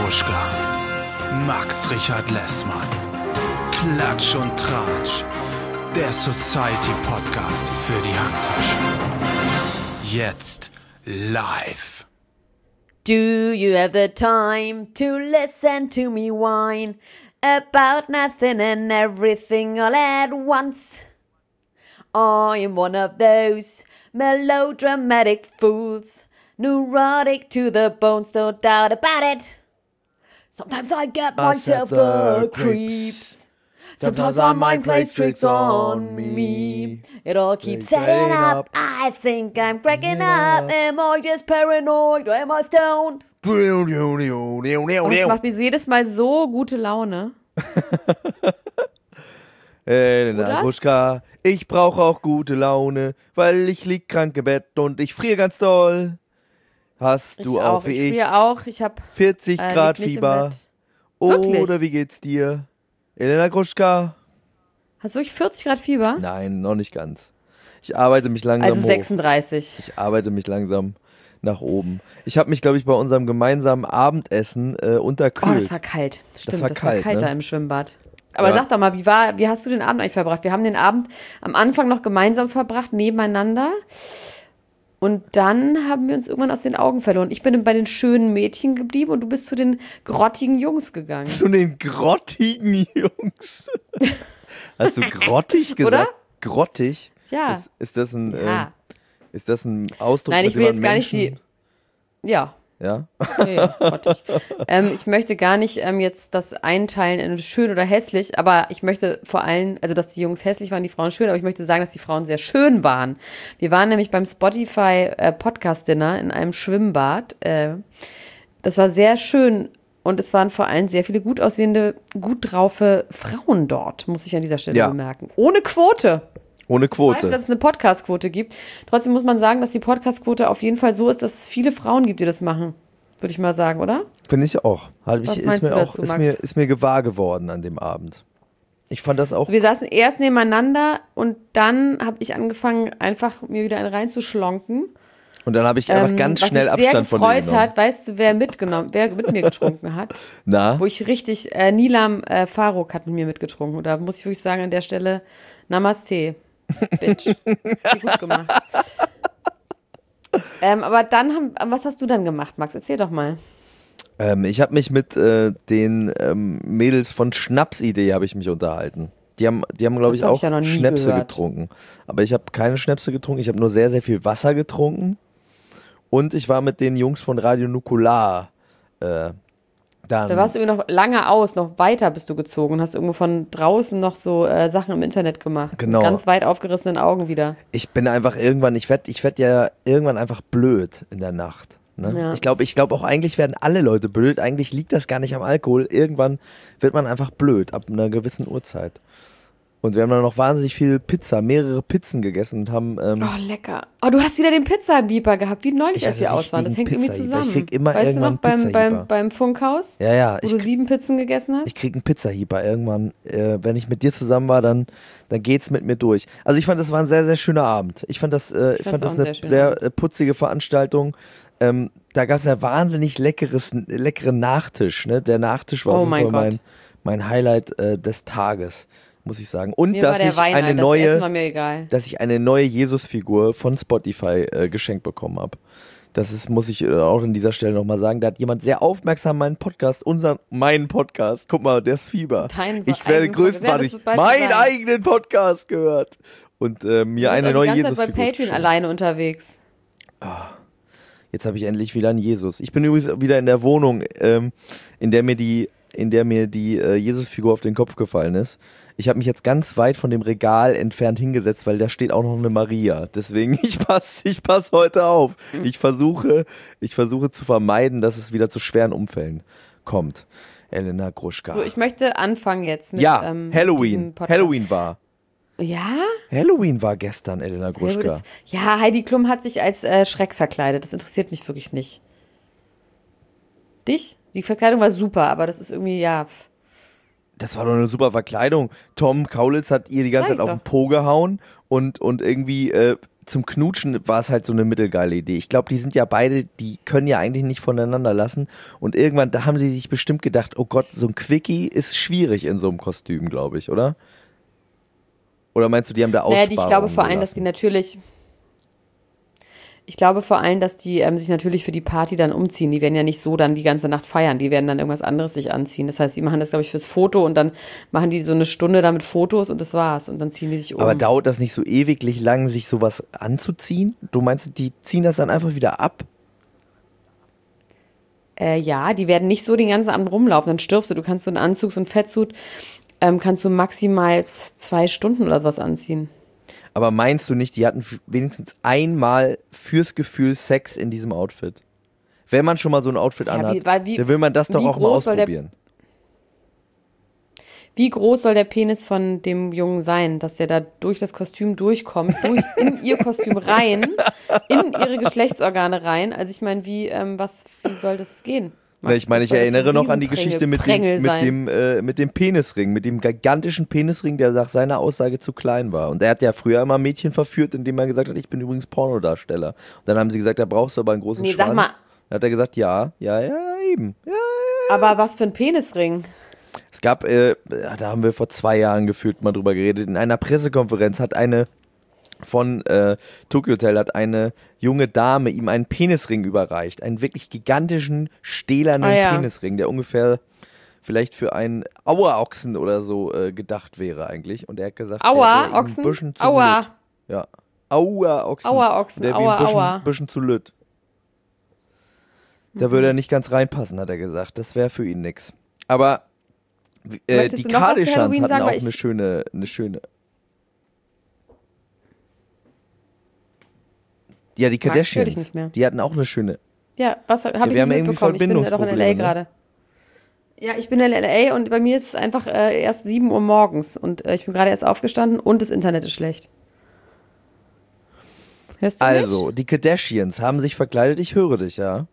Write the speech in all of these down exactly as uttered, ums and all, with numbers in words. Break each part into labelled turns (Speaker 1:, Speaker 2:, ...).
Speaker 1: Gruschka, Max Richard Lessmann, Klatsch und Tratsch, der Society-Podcast für die Handtasche. Jetzt live.
Speaker 2: Do you have the time to listen to me whine about nothing and everything all at once? I'm one of those melodramatic fools, neurotic to the bones, no doubt about it. Sometimes I get myself the creeps. Sometimes my mind plays tricks on me. It all keeps setting up. I think I'm cracking up. Am I just paranoid or am I stoned? Und das macht mir jedes Mal so gute Laune.
Speaker 3: Elena Gruschka, ich brauche auch gute Laune, weil ich lieg krank im Bett und ich friere ganz doll. Hast du
Speaker 2: ich
Speaker 3: auch,
Speaker 2: auch
Speaker 3: wie
Speaker 2: ich?
Speaker 3: ich?
Speaker 2: friere auch. Ich hab
Speaker 3: vierzig
Speaker 2: äh,
Speaker 3: Grad
Speaker 2: lieg nicht im
Speaker 3: Fieber.
Speaker 2: Bett. Wirklich?
Speaker 3: Oder wie geht's dir? Elena Gruschka?
Speaker 2: Hast du wirklich vierzig Grad Fieber?
Speaker 3: Nein, noch nicht ganz. Ich arbeite mich langsam
Speaker 2: Also
Speaker 3: hoch.
Speaker 2: sechsunddreißig.
Speaker 3: Ich arbeite mich langsam nach oben. Ich habe mich, glaube ich, bei unserem gemeinsamen Abendessen äh, unterkühlt.
Speaker 2: Oh, das war kalt. Stimmt, das war,
Speaker 3: kalt,
Speaker 2: war kalt
Speaker 3: ne?
Speaker 2: da im Schwimmbad. Aber
Speaker 3: Ja.
Speaker 2: sag doch mal, wie war, wie hast du den Abend eigentlich verbracht? Wir haben den Abend am Anfang noch gemeinsam verbracht, nebeneinander. Und dann haben wir uns irgendwann aus den Augen verloren. Ich bin bei den schönen Mädchen geblieben und du bist zu den grottigen Jungs gegangen.
Speaker 3: Zu den grottigen Jungs. Hast du grottig gesagt?
Speaker 2: Oder?
Speaker 3: Grottig?
Speaker 2: Ja.
Speaker 3: Ist, ist, das ein,
Speaker 2: Ja.
Speaker 3: äh, ist das ein Ausdruck,
Speaker 2: Nein,
Speaker 3: mit
Speaker 2: ich will
Speaker 3: dem man
Speaker 2: jetzt gar nicht
Speaker 3: Menschen,
Speaker 2: die. Ja.
Speaker 3: Ja?
Speaker 2: Nee, grottig. ähm, ich möchte gar nicht ähm, jetzt das einteilen in schön oder hässlich, aber ich möchte vor allem, also dass die Jungs hässlich waren, die Frauen schön, aber ich möchte sagen, dass die Frauen sehr schön waren. Wir waren nämlich beim Spotify äh, Podcast Dinner in einem Schwimmbad. Äh, das war sehr schön und es waren vor allem sehr viele gut aussehende, gut draufe Frauen dort, muss ich an dieser Stelle
Speaker 3: Ja.
Speaker 2: bemerken. Ohne Quote.
Speaker 3: Ohne
Speaker 2: Ich zweifle,
Speaker 3: Quote.
Speaker 2: dass es eine Podcast-Quote gibt. Trotzdem muss man sagen, dass die Podcast-Quote auf jeden Fall so ist, dass es viele Frauen gibt, die das machen. Würde ich mal sagen, oder?
Speaker 3: Finde ich auch. Hab ich,
Speaker 2: Was
Speaker 3: ist
Speaker 2: meinst
Speaker 3: mir
Speaker 2: du
Speaker 3: auch
Speaker 2: dazu,
Speaker 3: ist,
Speaker 2: Max?
Speaker 3: mir, ist mir gewahr geworden an dem Abend. Ich fand das auch.
Speaker 2: Wir saßen erst nebeneinander und dann habe ich angefangen, einfach mir wieder einen reinzuschlonken.
Speaker 3: Und dann habe ich einfach
Speaker 2: Ähm,
Speaker 3: ganz
Speaker 2: was
Speaker 3: schnell
Speaker 2: mich
Speaker 3: Abstand
Speaker 2: sehr
Speaker 3: von dir
Speaker 2: gefreut
Speaker 3: genommen.
Speaker 2: hat, weißt du, wer mitgenommen, wer mit mir getrunken hat?
Speaker 3: Na?
Speaker 2: Wo ich richtig, äh, Nilam äh, Faruk hat mit mir mitgetrunken. Und da muss ich wirklich sagen, an der Stelle, Namaste, Bitch. Sehr gut gemacht. ähm, aber dann haben, was hast du dann gemacht, Max? Erzähl doch mal.
Speaker 3: Ähm, ich habe mich mit äh, den ähm, Mädels von Schnapsidee habe ich mich unterhalten. Die haben, die haben glaube
Speaker 2: Das
Speaker 3: ich,
Speaker 2: hab
Speaker 3: auch
Speaker 2: ich ja noch nie
Speaker 3: Schnäpse
Speaker 2: gehört.
Speaker 3: getrunken. Aber ich habe keine Schnäpse getrunken. Ich habe nur sehr, sehr viel Wasser getrunken. Und ich war mit den Jungs von Radio Nukular äh, dann.
Speaker 2: Da warst du irgendwie noch lange aus, noch weiter bist du gezogen und hast irgendwo von draußen noch so äh, Sachen im Internet gemacht.
Speaker 3: Genau.
Speaker 2: Mit ganz weit aufgerissenen Augen wieder.
Speaker 3: Ich bin einfach irgendwann, ich werde ich werd ja irgendwann einfach blöd in der Nacht. Ne?
Speaker 2: Ja.
Speaker 3: Ich glaube ich glaub auch, eigentlich werden alle Leute blöd. Eigentlich liegt das gar nicht am Alkohol. Irgendwann wird man einfach blöd, ab einer gewissen Uhrzeit. Und wir haben dann noch wahnsinnig viel Pizza, mehrere Pizzen gegessen und haben. Ähm,
Speaker 2: Oh, lecker. Oh, du hast wieder den Pizza-Bieber gehabt, wie neulich,
Speaker 3: Ich
Speaker 2: als wir
Speaker 3: hatte
Speaker 2: aus waren. Das
Speaker 3: richtigen
Speaker 2: hängt irgendwie
Speaker 3: Pizza-Hieber.
Speaker 2: zusammen.
Speaker 3: Ich krieg immer
Speaker 2: weißt du noch,
Speaker 3: irgendwann
Speaker 2: beim,
Speaker 3: Pizza-Hieber.
Speaker 2: beim, beim Funkhaus,
Speaker 3: ja, ja,
Speaker 2: wo
Speaker 3: ich,
Speaker 2: du
Speaker 3: krieg-
Speaker 2: sieben Pizzen gegessen hast?
Speaker 3: ich krieg einen Pizzahieber irgendwann. Äh, wenn ich mit dir zusammen war, dann, dann geht's mit mir durch. Also ich fand, das war ein sehr, sehr schöner Abend. Ich fand das, äh, ich
Speaker 2: fand's
Speaker 3: fand das
Speaker 2: auch ein
Speaker 3: eine
Speaker 2: sehr schöner
Speaker 3: sehr
Speaker 2: Abend.
Speaker 3: äh, putzige Veranstaltung. Ähm, da gab's ja wahnsinnig leckeres, leckeren Nachtisch. Ne? Der Nachtisch war
Speaker 2: Oh
Speaker 3: auf jeden
Speaker 2: mein
Speaker 3: Fall mein,
Speaker 2: Gott.
Speaker 3: mein Highlight äh, des Tages, muss ich sagen. Und
Speaker 2: Mir
Speaker 3: dass
Speaker 2: war der
Speaker 3: ich
Speaker 2: Wein,
Speaker 3: eine
Speaker 2: Alter.
Speaker 3: neue,
Speaker 2: Das Essen war mir egal.
Speaker 3: dass ich eine neue Jesus-Figur von Spotify äh, geschenkt bekommen habe. Das ist, muss ich äh, auch an dieser Stelle nochmal sagen. Da hat jemand sehr aufmerksam meinen Podcast, unseren, meinen Podcast, guck mal, der ist Fieber.
Speaker 2: Deinen
Speaker 3: Ich werde
Speaker 2: eigenen Podcast.
Speaker 3: größtwahnsinnig
Speaker 2: Ja, das wird bald
Speaker 3: meinen
Speaker 2: so sein.
Speaker 3: eigenen Podcast gehört. Und äh, mir
Speaker 2: Du bist
Speaker 3: eine
Speaker 2: auch
Speaker 3: neue
Speaker 2: die ganze Zeit bei
Speaker 3: Jesus-Figur.
Speaker 2: Patreon
Speaker 3: geschenkt.
Speaker 2: alleine unterwegs.
Speaker 3: Jetzt habe ich endlich wieder einen Jesus. Ich bin übrigens wieder in der Wohnung, ähm, in der mir die, in der mir die äh, Jesus-Figur auf den Kopf gefallen ist. Ich habe mich jetzt ganz weit von dem Regal entfernt hingesetzt, weil da steht auch noch eine Maria. Deswegen, ich passe ich pass heute auf. Ich versuche, ich versuche zu vermeiden, dass es wieder zu schweren Unfällen kommt. Elena Gruschka.
Speaker 2: So, ich möchte anfangen jetzt mit
Speaker 3: ja,
Speaker 2: ähm,
Speaker 3: Halloween.
Speaker 2: diesem Podcast.
Speaker 3: Halloween war.
Speaker 2: Ja?
Speaker 3: Halloween war gestern, Elena
Speaker 2: Ja,
Speaker 3: Gruschka.
Speaker 2: das, ja, Heidi Klum hat sich als äh, Schreck verkleidet. Das interessiert mich wirklich nicht. Dich? Die Verkleidung war super, aber das ist irgendwie, ja. pff.
Speaker 3: Das war doch eine super Verkleidung. Tom Kaulitz hat ihr die ganze
Speaker 2: Sag
Speaker 3: Zeit
Speaker 2: ich
Speaker 3: auf den
Speaker 2: doch.
Speaker 3: Po gehauen und, und irgendwie äh, zum Knutschen war es halt so eine mittelgeile Idee. Ich glaube, die sind ja beide, die können ja eigentlich nicht voneinander lassen. Und irgendwann, da haben sie sich bestimmt gedacht, oh Gott, so ein Quickie ist schwierig in so einem Kostüm, glaube ich, oder? Oder meinst du, die haben da Aussparungen
Speaker 2: Naja, ich glaube vor allem,
Speaker 3: gelassen?
Speaker 2: dass die natürlich... Ich glaube vor allem, dass die ähm, sich natürlich für die Party dann umziehen. Die werden ja nicht so dann die ganze Nacht feiern. Die werden dann irgendwas anderes sich anziehen. Das heißt, die machen das, glaube ich, fürs Foto und dann machen die so eine Stunde damit Fotos und das war's. Und dann ziehen die sich um.
Speaker 3: Aber dauert das nicht so ewiglich lang, sich sowas anzuziehen? Du meinst, die ziehen das dann einfach wieder ab?
Speaker 2: Äh, ja, die werden nicht so den ganzen Abend rumlaufen. Dann stirbst du. Du kannst so einen Anzug, so einen Fettsuit, ähm, kannst du maximal zwei Stunden oder sowas anziehen.
Speaker 3: Aber meinst du nicht, die hatten wenigstens einmal fürs Gefühl Sex in diesem Outfit? Wenn man schon mal so ein Outfit
Speaker 2: Ja,
Speaker 3: anhat,
Speaker 2: wie- weil wie-
Speaker 3: dann will man das doch
Speaker 2: wie
Speaker 3: auch mal
Speaker 2: groß soll der-
Speaker 3: ausprobieren.
Speaker 2: Wie groß soll der Penis von dem Jungen sein, dass der da durch das Kostüm durchkommt, durch in ihr Kostüm rein, in ihre Geschlechtsorgane rein? Also ich meine, wie, ähm, was, wie soll das gehen?
Speaker 3: Na, ich meine, ich
Speaker 2: Was soll das für
Speaker 3: erinnere
Speaker 2: ein
Speaker 3: noch an die
Speaker 2: Riesenprängel-
Speaker 3: Geschichte mit dem,
Speaker 2: Prängel
Speaker 3: mit,
Speaker 2: sein?
Speaker 3: dem, äh, mit dem Penisring, mit dem gigantischen Penisring, der nach seiner Aussage zu klein war. Und er hat ja früher immer Mädchen verführt, indem er gesagt hat, ich bin übrigens Pornodarsteller. Und dann haben sie gesagt, da brauchst du aber einen großen
Speaker 2: Nee,
Speaker 3: Schwanz.
Speaker 2: sag mal.
Speaker 3: Dann hat er gesagt, ja, ja, ja, eben. Ja.
Speaker 2: Aber was für ein Penisring?
Speaker 3: Es gab, äh, da haben wir vor zwei Jahren gefühlt mal drüber geredet, in einer Pressekonferenz hat eine von äh, Tokyo Hotel hat eine junge Dame ihm einen Penisring überreicht. Einen wirklich gigantischen, stählernen
Speaker 2: Ah, ja.
Speaker 3: Penisring, der ungefähr vielleicht für einen Auerochsen oder so äh, gedacht wäre eigentlich. Und er hat gesagt, der
Speaker 2: Aua,
Speaker 3: wäre ihm
Speaker 2: Ochsen?
Speaker 3: ein bisschen zu
Speaker 2: Aua.
Speaker 3: lütt. Ja. Auerochsen.
Speaker 2: Auerochsen,
Speaker 3: Der wäre ihm
Speaker 2: aua,
Speaker 3: ein bisschen,
Speaker 2: aua.
Speaker 3: bisschen zu lütt. Da
Speaker 2: Mhm.
Speaker 3: würde er nicht ganz reinpassen, hat er gesagt. Das wäre für ihn nix. Aber äh,
Speaker 2: Möchtest
Speaker 3: die
Speaker 2: du noch was zu
Speaker 3: Kardashians
Speaker 2: Halloween
Speaker 3: hatten
Speaker 2: sagen?
Speaker 3: auch
Speaker 2: Weil ich-
Speaker 3: eine schöne, eine schöne. Ja, die
Speaker 2: Max, ich hör dich
Speaker 3: Kardashians,
Speaker 2: nicht mehr.
Speaker 3: die hatten auch eine schöne.
Speaker 2: Ja, was habe ich
Speaker 3: wir
Speaker 2: nicht
Speaker 3: haben irgendwie
Speaker 2: mitbekommen? Ich bin ja doch in
Speaker 3: Verbindungsprobleme,
Speaker 2: L A
Speaker 3: ne?
Speaker 2: gerade. Ja, ich bin in L A und bei mir ist es einfach äh, erst sieben Uhr morgens und äh, ich bin gerade erst aufgestanden und das Internet ist schlecht. Hörst du
Speaker 3: Also,
Speaker 2: mich?
Speaker 3: die Kardashians haben sich verkleidet, ich höre dich, ja.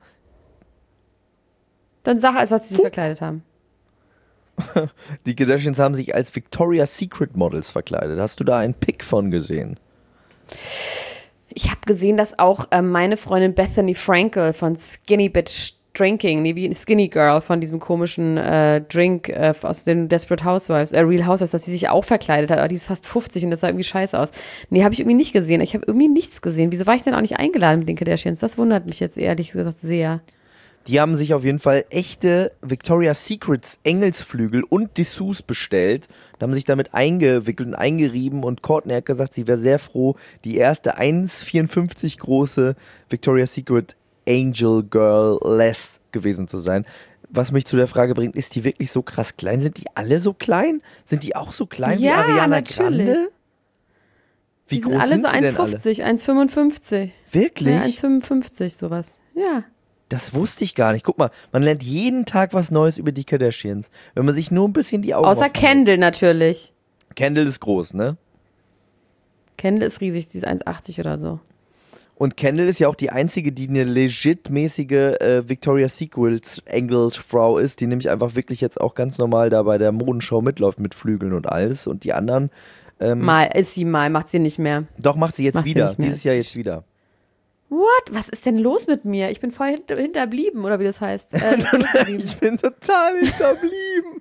Speaker 2: Dann sag, als was sie sich verkleidet haben.
Speaker 3: Die Kardashians haben sich als Victoria's Secret Models verkleidet. Hast du da einen Pick von gesehen?
Speaker 2: Ich habe gesehen, dass auch ähm, meine Freundin Bethany Frankel von Skinny Bitch Drinking, nee, wie Skinny Girl von diesem komischen äh, Drink äh, aus den Desperate Housewives, äh, Real Housewives, dass sie sich auch verkleidet hat, aber die ist fast fünfzig und das sah irgendwie scheiße aus. Nee, habe ich irgendwie nicht gesehen. Ich habe irgendwie nichts gesehen. Wieso war ich denn auch nicht eingeladen mit den Kardashians? Das wundert mich jetzt ehrlich gesagt sehr.
Speaker 3: Die haben sich auf jeden Fall echte Victoria's Secrets Engelsflügel und Dessous bestellt und haben sich damit eingewickelt und eingerieben und Courtney hat gesagt, sie wäre sehr froh, die erste eins Komma vierundfünfzig große Victoria's Secret Angel Girl Less gewesen zu sein. Was mich zu der Frage bringt, ist die wirklich so krass klein? Sind die alle so klein? Sind die auch so klein wie
Speaker 2: Ja,
Speaker 3: Ariana
Speaker 2: natürlich.
Speaker 3: Grande? Wie
Speaker 2: Die
Speaker 3: groß
Speaker 2: sind alle
Speaker 3: sind
Speaker 2: so
Speaker 3: die denn
Speaker 2: eins Komma fünfzig, eins Komma fünfundfünfzig.
Speaker 3: alle? Wirklich?
Speaker 2: Ja, eins Komma fünfundfünfzig, sowas. Ja.
Speaker 3: Das wusste ich gar nicht. Guck mal, man lernt jeden Tag was Neues über die Kardashians. Wenn man sich nur ein bisschen die Augen
Speaker 2: Außer
Speaker 3: aufmacht.
Speaker 2: Kendall natürlich.
Speaker 3: Kendall ist groß, ne?
Speaker 2: Kendall ist riesig, sie ist eins Komma achtzig oder so.
Speaker 3: Und Kendall ist ja auch die einzige, die eine legitmäßige äh, Victoria's Secret Engelsfrau ist, die nämlich einfach wirklich jetzt auch ganz normal da bei der Modenschau mitläuft mit Flügeln und alles. Und die anderen, ähm,
Speaker 2: Mal, ist sie mal, macht sie nicht mehr.
Speaker 3: doch macht sie jetzt
Speaker 2: Macht sie
Speaker 3: wieder.
Speaker 2: nicht mehr.
Speaker 3: Dieses Jahr jetzt wieder.
Speaker 2: What? Was ist denn los mit mir? Ich bin voll hinter, hinterblieben, oder wie das heißt. Äh, zurückgeblieben.
Speaker 3: Ich bin total hinterblieben.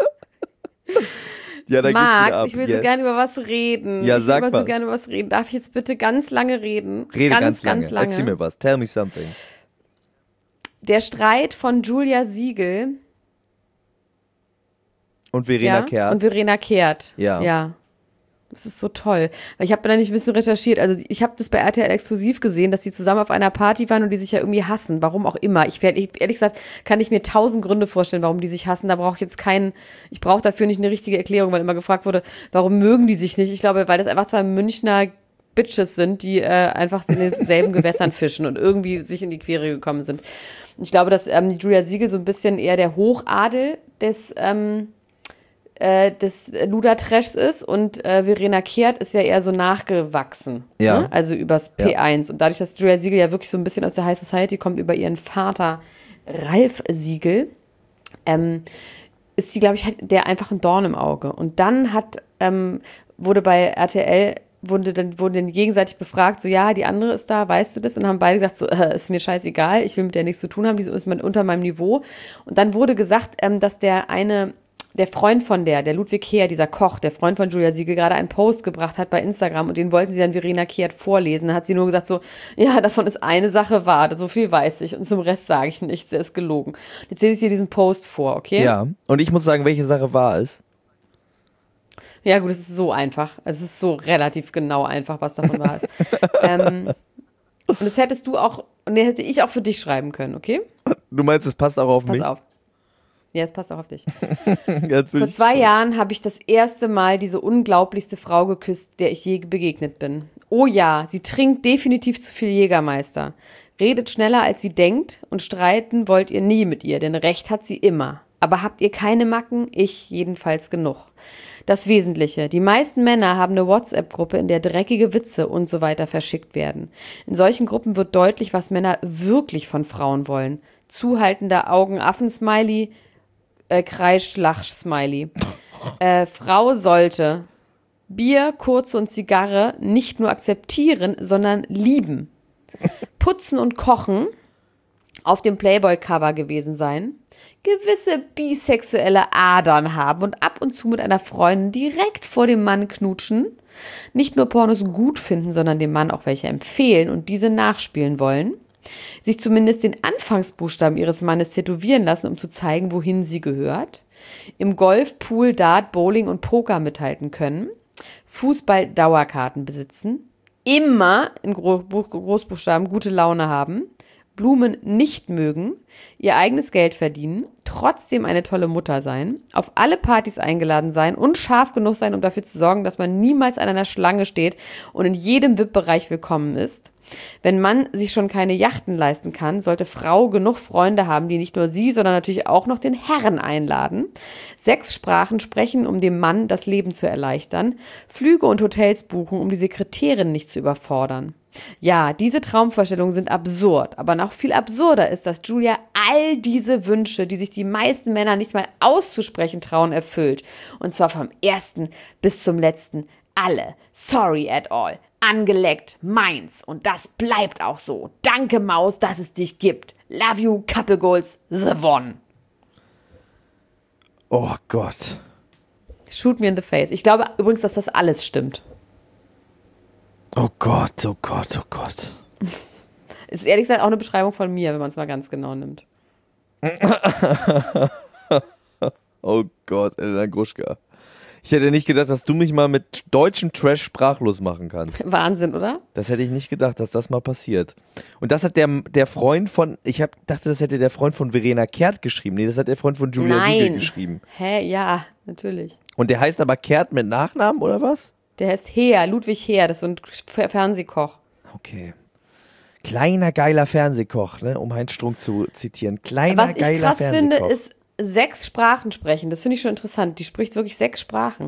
Speaker 3: Ja, da geht's wieder ab.
Speaker 2: Max, ich will
Speaker 3: Yes.
Speaker 2: so gerne über was reden.
Speaker 3: Ja,
Speaker 2: ich will
Speaker 3: sag
Speaker 2: aber so
Speaker 3: was.
Speaker 2: gerne über was reden. Darf ich jetzt bitte ganz lange reden?
Speaker 3: Rede ganz,
Speaker 2: ganz,
Speaker 3: lange.
Speaker 2: ganz lange.
Speaker 3: Erzähl mir was. Tell me something.
Speaker 2: Der Streit von Julia Siegel
Speaker 3: Und Verena
Speaker 2: ja,
Speaker 3: Kehrt.
Speaker 2: und Verena Kehrt.
Speaker 3: Ja.
Speaker 2: Ja. Das ist so toll. Weil ich habe da nicht ein bisschen recherchiert. Also ich habe das bei R T L exklusiv gesehen, dass sie zusammen auf einer Party waren und die sich ja irgendwie hassen. Warum auch immer. Ich, werd- ich ehrlich gesagt kann ich mir tausend Gründe vorstellen, warum die sich hassen. Da brauche ich jetzt keinen, ich brauche dafür nicht eine richtige Erklärung, weil immer gefragt wurde, warum mögen die sich nicht? Ich glaube, weil das einfach zwei Münchner Bitches sind, die äh, einfach in denselben Gewässern fischen und irgendwie sich in die Quere gekommen sind. Und ich glaube, dass ähm, die Julia Siegel so ein bisschen eher der Hochadel des ähm, äh, des Luda-Trashs ist und äh, Verena Kehrt ist ja eher so nachgewachsen.
Speaker 3: Ja.
Speaker 2: Ne? Also übers P eins. Und dadurch, dass Julia Siegel ja wirklich so ein bisschen aus der High Society kommt, über ihren Vater Ralf Siegel, ähm, ist sie, glaube ich, halt der einfach ein Dorn im Auge. Und dann hat, ähm, wurde bei R T L wurde dann, wurden dann gegenseitig befragt, so ja, die andere ist da, weißt du das? Und haben beide gesagt, so, äh, ist mir scheißegal, ich will mit der nichts zu tun haben, die ist unter meinem Niveau. Und dann wurde gesagt, ähm, dass der eine, der Freund von der, der Ludwig Kehr, dieser Koch, der Freund von Julia Siegel, gerade einen Post gebracht hat bei Instagram und den wollten sie dann Verena Kehrt vorlesen. Dann hat sie nur gesagt so, ja, davon ist eine Sache wahr, so viel weiß ich und zum Rest sage ich nichts, er ist gelogen. Jetzt lese ich dir diesen Post vor, okay?
Speaker 3: Ja, und ich muss sagen, welche Sache wahr ist.
Speaker 2: Ja gut, es ist so einfach. Es ist so relativ genau einfach, was davon wahr ist. ähm, und das hättest du auch, und den hätte ich auch für dich schreiben können, okay?
Speaker 3: Du meinst, es passt auch auf
Speaker 2: Pass
Speaker 3: mich?
Speaker 2: Pass auf. Ja, es passt auch auf dich.
Speaker 3: Jetzt bin
Speaker 2: Vor
Speaker 3: ich
Speaker 2: zwei
Speaker 3: gespannt.
Speaker 2: Jahren habe ich das erste Mal diese unglaublichste Frau geküsst, der ich je begegnet bin. Oh ja, sie trinkt definitiv zu viel Jägermeister. Redet schneller, als sie denkt und streiten wollt ihr nie mit ihr, denn Recht hat sie immer. Aber habt ihr keine Macken? Ich jedenfalls genug. Das Wesentliche. Die meisten Männer haben eine WhatsApp-Gruppe, in der dreckige Witze und so weiter verschickt werden. In solchen Gruppen wird deutlich, was Männer wirklich von Frauen wollen. Zuhaltender Augen-Affen-Smiley, äh, Kreisch-Lach-Smiley. Äh, Frau sollte Bier, Kurze und Zigarre nicht nur akzeptieren, sondern lieben. Putzen und Kochen, auf dem Playboy-Cover gewesen sein, gewisse bisexuelle Adern haben und ab und zu mit einer Freundin direkt vor dem Mann knutschen, nicht nur Pornos gut finden, sondern dem Mann auch welche empfehlen und diese nachspielen wollen, sich zumindest den Anfangsbuchstaben ihres Mannes tätowieren lassen, um zu zeigen, wohin sie gehört, im Golf, Pool, Dart, Bowling und Poker mithalten können, Fußball-Dauerkarten besitzen, immer in Gro- Großbuchstaben gute Laune haben, Blumen nicht mögen, ihr eigenes Geld verdienen, trotzdem eine tolle Mutter sein, auf alle Partys eingeladen sein und scharf genug sein, um dafür zu sorgen, dass man niemals an einer Schlange steht und in jedem V I P-Bereich willkommen ist. Wenn man sich schon keine Yachten leisten kann, sollte Frau genug Freunde haben, die nicht nur sie, sondern natürlich auch noch den Herren einladen. Sechs Sprachen sprechen, um dem Mann das Leben zu erleichtern. Flüge und Hotels buchen, um die Sekretärin nicht zu überfordern. Ja, diese Traumvorstellungen sind absurd, aber noch viel absurder ist, dass Julia all diese Wünsche, die sich die meisten Männer nicht mal auszusprechen trauen, erfüllt. Und zwar vom ersten bis zum letzten. Alle. Sorry at all. Angeleckt. Meins. Und das bleibt auch so. Danke, Maus, dass es dich gibt. Love you, Couple Goals. The One.
Speaker 3: Oh Gott.
Speaker 2: Shoot me in the face. Ich glaube übrigens, dass das alles stimmt.
Speaker 3: Oh Gott, oh Gott, oh Gott.
Speaker 2: Ist ehrlich gesagt auch eine Beschreibung von mir, wenn man es mal ganz genau nimmt.
Speaker 3: Oh Gott, Elena Gruschka. Ich hätte nicht gedacht, dass du mich mal mit deutschen Trash sprachlos machen kannst.
Speaker 2: Wahnsinn, oder?
Speaker 3: Das hätte ich nicht gedacht, dass das mal passiert. Und das hat der, der Freund von, ich hab, dachte, das hätte der Freund von Verena Kehrt geschrieben. Nee, das hat der Freund von Julia
Speaker 2: Nein.
Speaker 3: Siegel geschrieben.
Speaker 2: Hä, ja, natürlich.
Speaker 3: Und der heißt aber Kehrt mit Nachnamen, oder was?
Speaker 2: Der heißt Heer, Ludwig Heer, das ist so ein Fer- Fernsehkoch.
Speaker 3: Okay. Kleiner, geiler Fernsehkoch, ne? Um Heinz Strunk zu zitieren. Kleiner,
Speaker 2: Was ich
Speaker 3: geiler
Speaker 2: krass
Speaker 3: Fernsehkoch.
Speaker 2: finde, ist sechs Sprachen sprechen. Das finde ich schon interessant. Die spricht wirklich sechs Sprachen.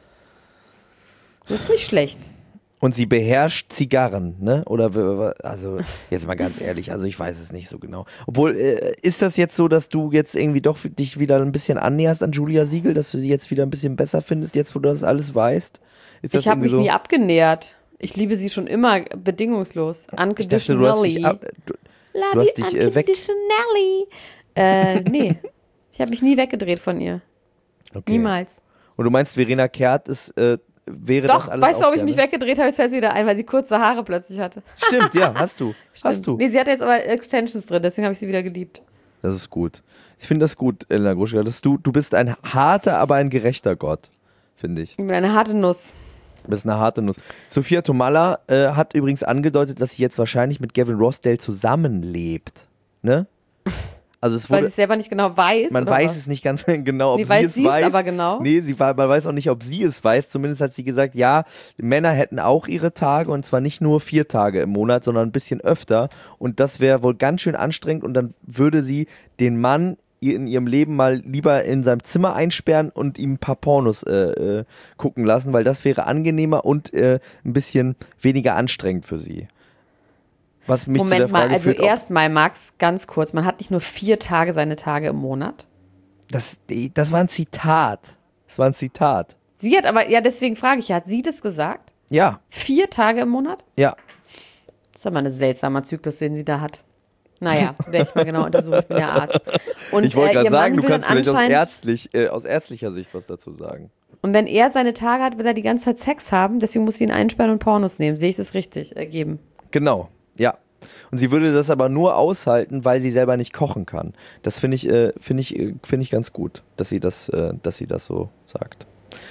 Speaker 2: Das ist nicht schlecht.
Speaker 3: Und sie beherrscht Zigarren, ne? Oder, w- w- also, jetzt mal ganz ehrlich, also ich weiß es nicht so genau. Obwohl, äh, ist das jetzt so, dass du jetzt irgendwie doch für dich wieder ein bisschen annäherst an Julia Siegel, dass du sie jetzt wieder ein bisschen besser findest, jetzt wo du das alles weißt? Ist das
Speaker 2: Ich habe
Speaker 3: irgendwie
Speaker 2: mich
Speaker 3: so?
Speaker 2: nie abgenähert. Ich liebe sie schon immer bedingungslos.
Speaker 3: Ich dachte, du hast
Speaker 2: Unconditionally.
Speaker 3: dich, ab, du,
Speaker 2: Love
Speaker 3: du hast
Speaker 2: you
Speaker 3: dich, äh, weg-
Speaker 2: unconditionally. Äh, nee. Ich habe mich nie weggedreht von ihr.
Speaker 3: okay.
Speaker 2: Niemals.
Speaker 3: Und du meinst, Verena Kehrt ist, äh, wäre
Speaker 2: Doch,
Speaker 3: das alles
Speaker 2: weißt du,
Speaker 3: auch
Speaker 2: ob ich mich
Speaker 3: gerne?
Speaker 2: weggedreht habe? Jetzt fällt es wieder ein, weil sie kurze Haare plötzlich hatte.
Speaker 3: Stimmt, ja, hast du. Hast
Speaker 2: Stimmt.
Speaker 3: du.
Speaker 2: Nee, sie hatte jetzt aber Extensions drin, deswegen habe ich sie wieder geliebt.
Speaker 3: Das ist gut. Ich finde das gut, Elena Gruschka, dass du, du bist ein harter, aber ein gerechter Gott, finde ich.
Speaker 2: Ich bin eine harte Nuss.
Speaker 3: Du bist eine harte Nuss. Sophia Tomalla äh, hat übrigens angedeutet, dass sie jetzt wahrscheinlich mit Gavin Rossdale zusammenlebt. Ne? Also es
Speaker 2: Weil
Speaker 3: wurde,
Speaker 2: sie es selber nicht genau weiß.
Speaker 3: man
Speaker 2: oder
Speaker 3: weiß
Speaker 2: was?
Speaker 3: es nicht ganz genau, ob
Speaker 2: Nee,
Speaker 3: sie
Speaker 2: weiß
Speaker 3: es
Speaker 2: sie es
Speaker 3: weiß.
Speaker 2: aber genau?
Speaker 3: Nee, sie, war- man weiß auch nicht, ob sie es weiß. Zumindest hat sie gesagt, ja, Männer hätten auch ihre Tage und zwar nicht nur vier Tage im Monat, sondern ein bisschen öfter. Und das wäre wohl ganz schön anstrengend und dann würde sie den Mann in ihrem Leben mal lieber in seinem Zimmer einsperren und ihm ein paar Pornos äh, äh, gucken lassen, weil das wäre angenehmer und äh, ein bisschen weniger anstrengend für sie. Was mich zu der
Speaker 2: Moment
Speaker 3: Frage
Speaker 2: mal, also
Speaker 3: führt, ob-
Speaker 2: erstmal, Max, ganz kurz, man hat nicht nur vier Tage seine Tage im Monat.
Speaker 3: das, das war ein Zitat. Das war ein Zitat.
Speaker 2: Sie hat aber, ja, deswegen frage ich ja, hat sie das gesagt?
Speaker 3: Ja.
Speaker 2: Vier Tage im Monat?
Speaker 3: Ja.
Speaker 2: Das ist aber ein seltsamer Zyklus, den sie da hat. Naja, werde ich mal genau untersuchen, ich bin ja Arzt. Und,
Speaker 3: ich wollte
Speaker 2: äh,
Speaker 3: gerade
Speaker 2: ihr Mann
Speaker 3: sagen, du
Speaker 2: will
Speaker 3: kannst
Speaker 2: dann
Speaker 3: vielleicht aus,
Speaker 2: anscheinend-
Speaker 3: ärztlich, äh, aus ärztlicher Sicht was dazu sagen.
Speaker 2: Und wenn er seine Tage hat, will er die ganze Zeit Sex haben, deswegen muss sie ihn einsperren und Pornos nehmen. Sehe ich das richtig ergeben?
Speaker 3: Genau, ja. Und sie würde das aber nur aushalten, weil sie selber nicht kochen kann. Das finde ich, äh, finde ich, äh, finde ich ganz gut, dass sie das, äh, dass sie das so sagt.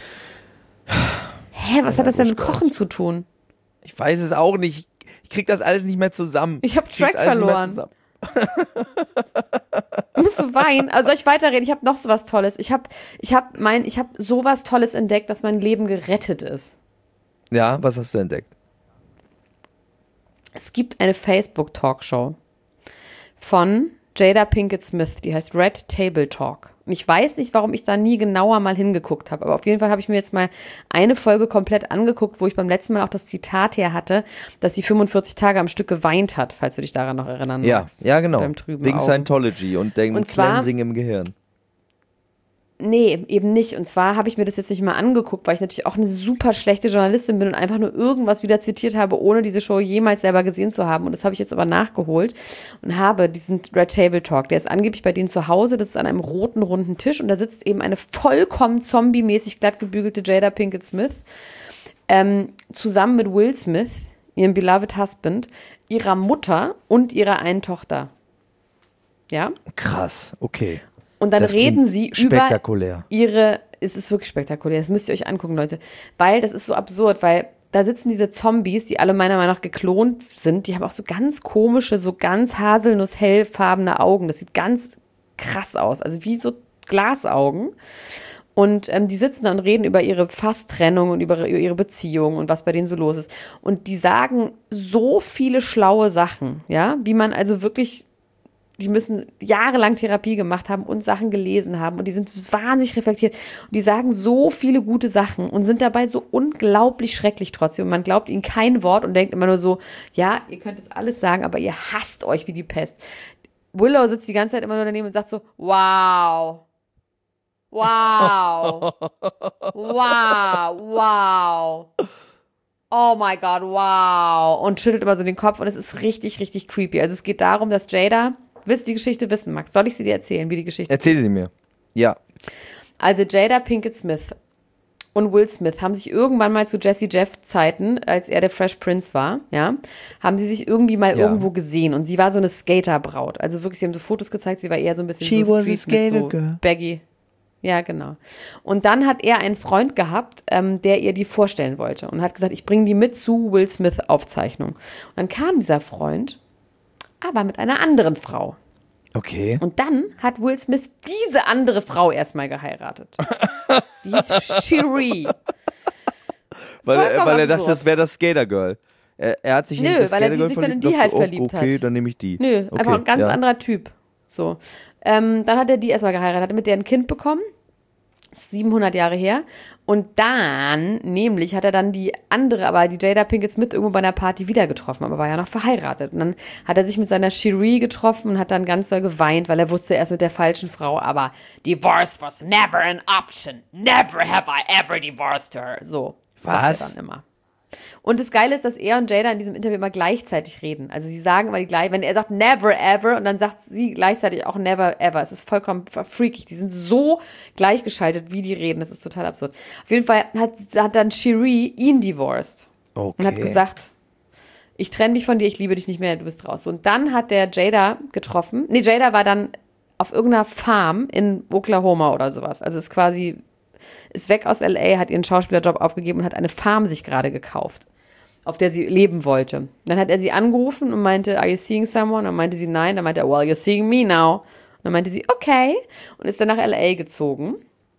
Speaker 2: Hä, was
Speaker 3: Ja,
Speaker 2: hat das denn mit
Speaker 3: Buschgott.
Speaker 2: Kochen zu tun?
Speaker 3: Ich weiß es auch nicht. Ich krieg das alles nicht mehr zusammen.
Speaker 2: Ich hab
Speaker 3: krieg's
Speaker 2: Track
Speaker 3: alles nicht mehr
Speaker 2: verloren.
Speaker 3: zusammen.
Speaker 2: Musst du weinen? Also soll ich weiterreden? Ich habe noch sowas Tolles. Ich habe ich hab mein, ich hab sowas Tolles entdeckt, dass mein Leben gerettet ist.
Speaker 3: Ja, was hast du entdeckt?
Speaker 2: Es gibt eine Facebook-Talkshow von Jada Pinkett Smith, die heißt Red Table Talk. Und ich weiß nicht, warum ich da nie genauer mal hingeguckt habe, aber auf jeden Fall habe ich mir jetzt mal eine Folge komplett angeguckt, wo ich beim letzten Mal auch das Zitat her hatte, dass sie fünfundvierzig Tage am Stück geweint hat, falls du dich daran noch erinnern
Speaker 3: Ja,
Speaker 2: magst.
Speaker 3: ja, genau.
Speaker 2: Beim trüben
Speaker 3: Wegen
Speaker 2: Augen.
Speaker 3: Scientology und dem
Speaker 2: Und zwar-
Speaker 3: Cleansing im Gehirn.
Speaker 2: Nee, eben nicht. Und zwar habe ich mir das jetzt nicht mal angeguckt, weil ich natürlich auch eine super schlechte Journalistin bin und einfach nur irgendwas wieder zitiert habe, ohne diese Show jemals selber gesehen zu haben. Und das habe ich jetzt aber nachgeholt und habe diesen Red Table Talk. Der ist angeblich bei denen zu Hause. Das ist an einem roten, runden Tisch. Und da sitzt eben eine vollkommen zombie-mäßig glatt gebügelte Jada Pinkett Smith ähm, zusammen mit Will Smith, ihrem beloved Husband, ihrer Mutter und ihrer einen Tochter. Ja?
Speaker 3: Krass, okay.
Speaker 2: Und dann
Speaker 3: Das
Speaker 2: reden
Speaker 3: klingt
Speaker 2: sie über
Speaker 3: spektakulär.
Speaker 2: ihre, es ist wirklich spektakulär, das müsst ihr euch angucken, Leute, weil das ist so absurd, weil da sitzen diese Zombies, die alle meiner Meinung nach geklont sind, die haben auch so ganz komische, so ganz haselnusshellfarbene Augen, das sieht ganz krass aus, also wie so Glasaugen. Und ähm, die sitzen da und reden über ihre Fast-Trennung und über ihre Beziehung und was bei denen so los ist. Und die sagen so viele schlaue Sachen, ja, wie man also wirklich, die müssen jahrelang Therapie gemacht haben und Sachen gelesen haben und die sind wahnsinnig reflektiert und die sagen so viele gute Sachen und sind dabei so unglaublich schrecklich trotzdem und man glaubt ihnen kein Wort und denkt immer nur so, ja, ihr könnt es alles sagen, aber ihr hasst euch wie die Pest. Willow sitzt die ganze Zeit immer nur daneben und sagt so, wow, wow, wow, wow. Oh my God, wow. Und schüttelt immer so den Kopf und es ist richtig, richtig creepy. Also es geht darum, dass Jada, willst du die Geschichte wissen, Max? Soll ich sie dir erzählen, wie die Geschichte
Speaker 3: Erzähl sie mir. Ja.
Speaker 2: Also Jada Pinkett Smith und Will Smith haben sich irgendwann mal zu Jesse Jeff Zeiten, als er der Fresh Prince war, ja, haben sie sich irgendwie mal
Speaker 3: Ja.
Speaker 2: irgendwo gesehen und sie war so eine Skaterbraut. Also wirklich, sie haben so Fotos gezeigt, sie war eher so ein bisschen
Speaker 3: She
Speaker 2: so
Speaker 3: was a
Speaker 2: Street mit
Speaker 3: skater
Speaker 2: so
Speaker 3: girl.
Speaker 2: baggy. Ja, genau. Und dann hat er einen Freund gehabt, ähm, der ihr die vorstellen wollte und hat gesagt, ich bringe die mit zu Will Smith Aufzeichnung. Und dann kam dieser Freund, aber mit einer anderen Frau.
Speaker 3: Okay.
Speaker 2: Und dann hat Will Smith diese andere Frau erstmal geheiratet. Die hieß Cherie.
Speaker 3: Weil, er,
Speaker 2: Vollkommen
Speaker 3: weil er dachte,
Speaker 2: absurd.
Speaker 3: das wäre das Skater Girl. Er, er hat sich
Speaker 2: Nö,
Speaker 3: in das
Speaker 2: weil er
Speaker 3: Skater
Speaker 2: die
Speaker 3: Girl
Speaker 2: sich dann in
Speaker 3: verliebt,
Speaker 2: die
Speaker 3: dachte,
Speaker 2: halt
Speaker 3: oh,
Speaker 2: verliebt
Speaker 3: okay,
Speaker 2: hat.
Speaker 3: dann nehme ich die.
Speaker 2: Nö,
Speaker 3: okay,
Speaker 2: einfach ein ganz
Speaker 3: ja.
Speaker 2: anderer Typ. So. Ähm, dann hat er die erstmal geheiratet, hat mit der ein Kind bekommen. siebenhundert Jahre her. Und dann, nämlich, hat er dann die andere, aber die Jada Pinkett Smith irgendwo bei einer Party wieder getroffen, aber war ja noch verheiratet. Und dann hat er sich mit seiner Cherie getroffen und hat dann ganz doll geweint, weil er wusste, er ist mit der falschen Frau, aber divorce was never an option. Never have I ever divorced her. So. sagt
Speaker 3: Was?
Speaker 2: er dann immer. Und das Geile ist, dass er und Jada in diesem Interview immer gleichzeitig reden. Also sie sagen immer die gleiche, wenn er sagt never ever und dann sagt sie gleichzeitig auch never ever. Es ist vollkommen freakig. Die sind so gleichgeschaltet, wie die reden. Das ist total absurd. Auf jeden Fall hat, hat dann Cherie ihn divorced.
Speaker 3: Okay.
Speaker 2: Und hat gesagt, ich trenne mich von dir, ich liebe dich nicht mehr, du bist raus. Und dann hat der Jada getroffen. Nee, Jada war dann auf irgendeiner Farm in Oklahoma oder sowas. Also ist quasi, ist weg aus L A, hat ihren Schauspielerjob aufgegeben und hat eine Farm sich gerade gekauft, auf der sie leben wollte. Dann hat er sie angerufen und meinte, are you seeing someone? Und dann meinte sie nein. Dann meinte er, well, you're seeing me now. Und dann meinte sie, okay. Und ist dann nach L A gezogen.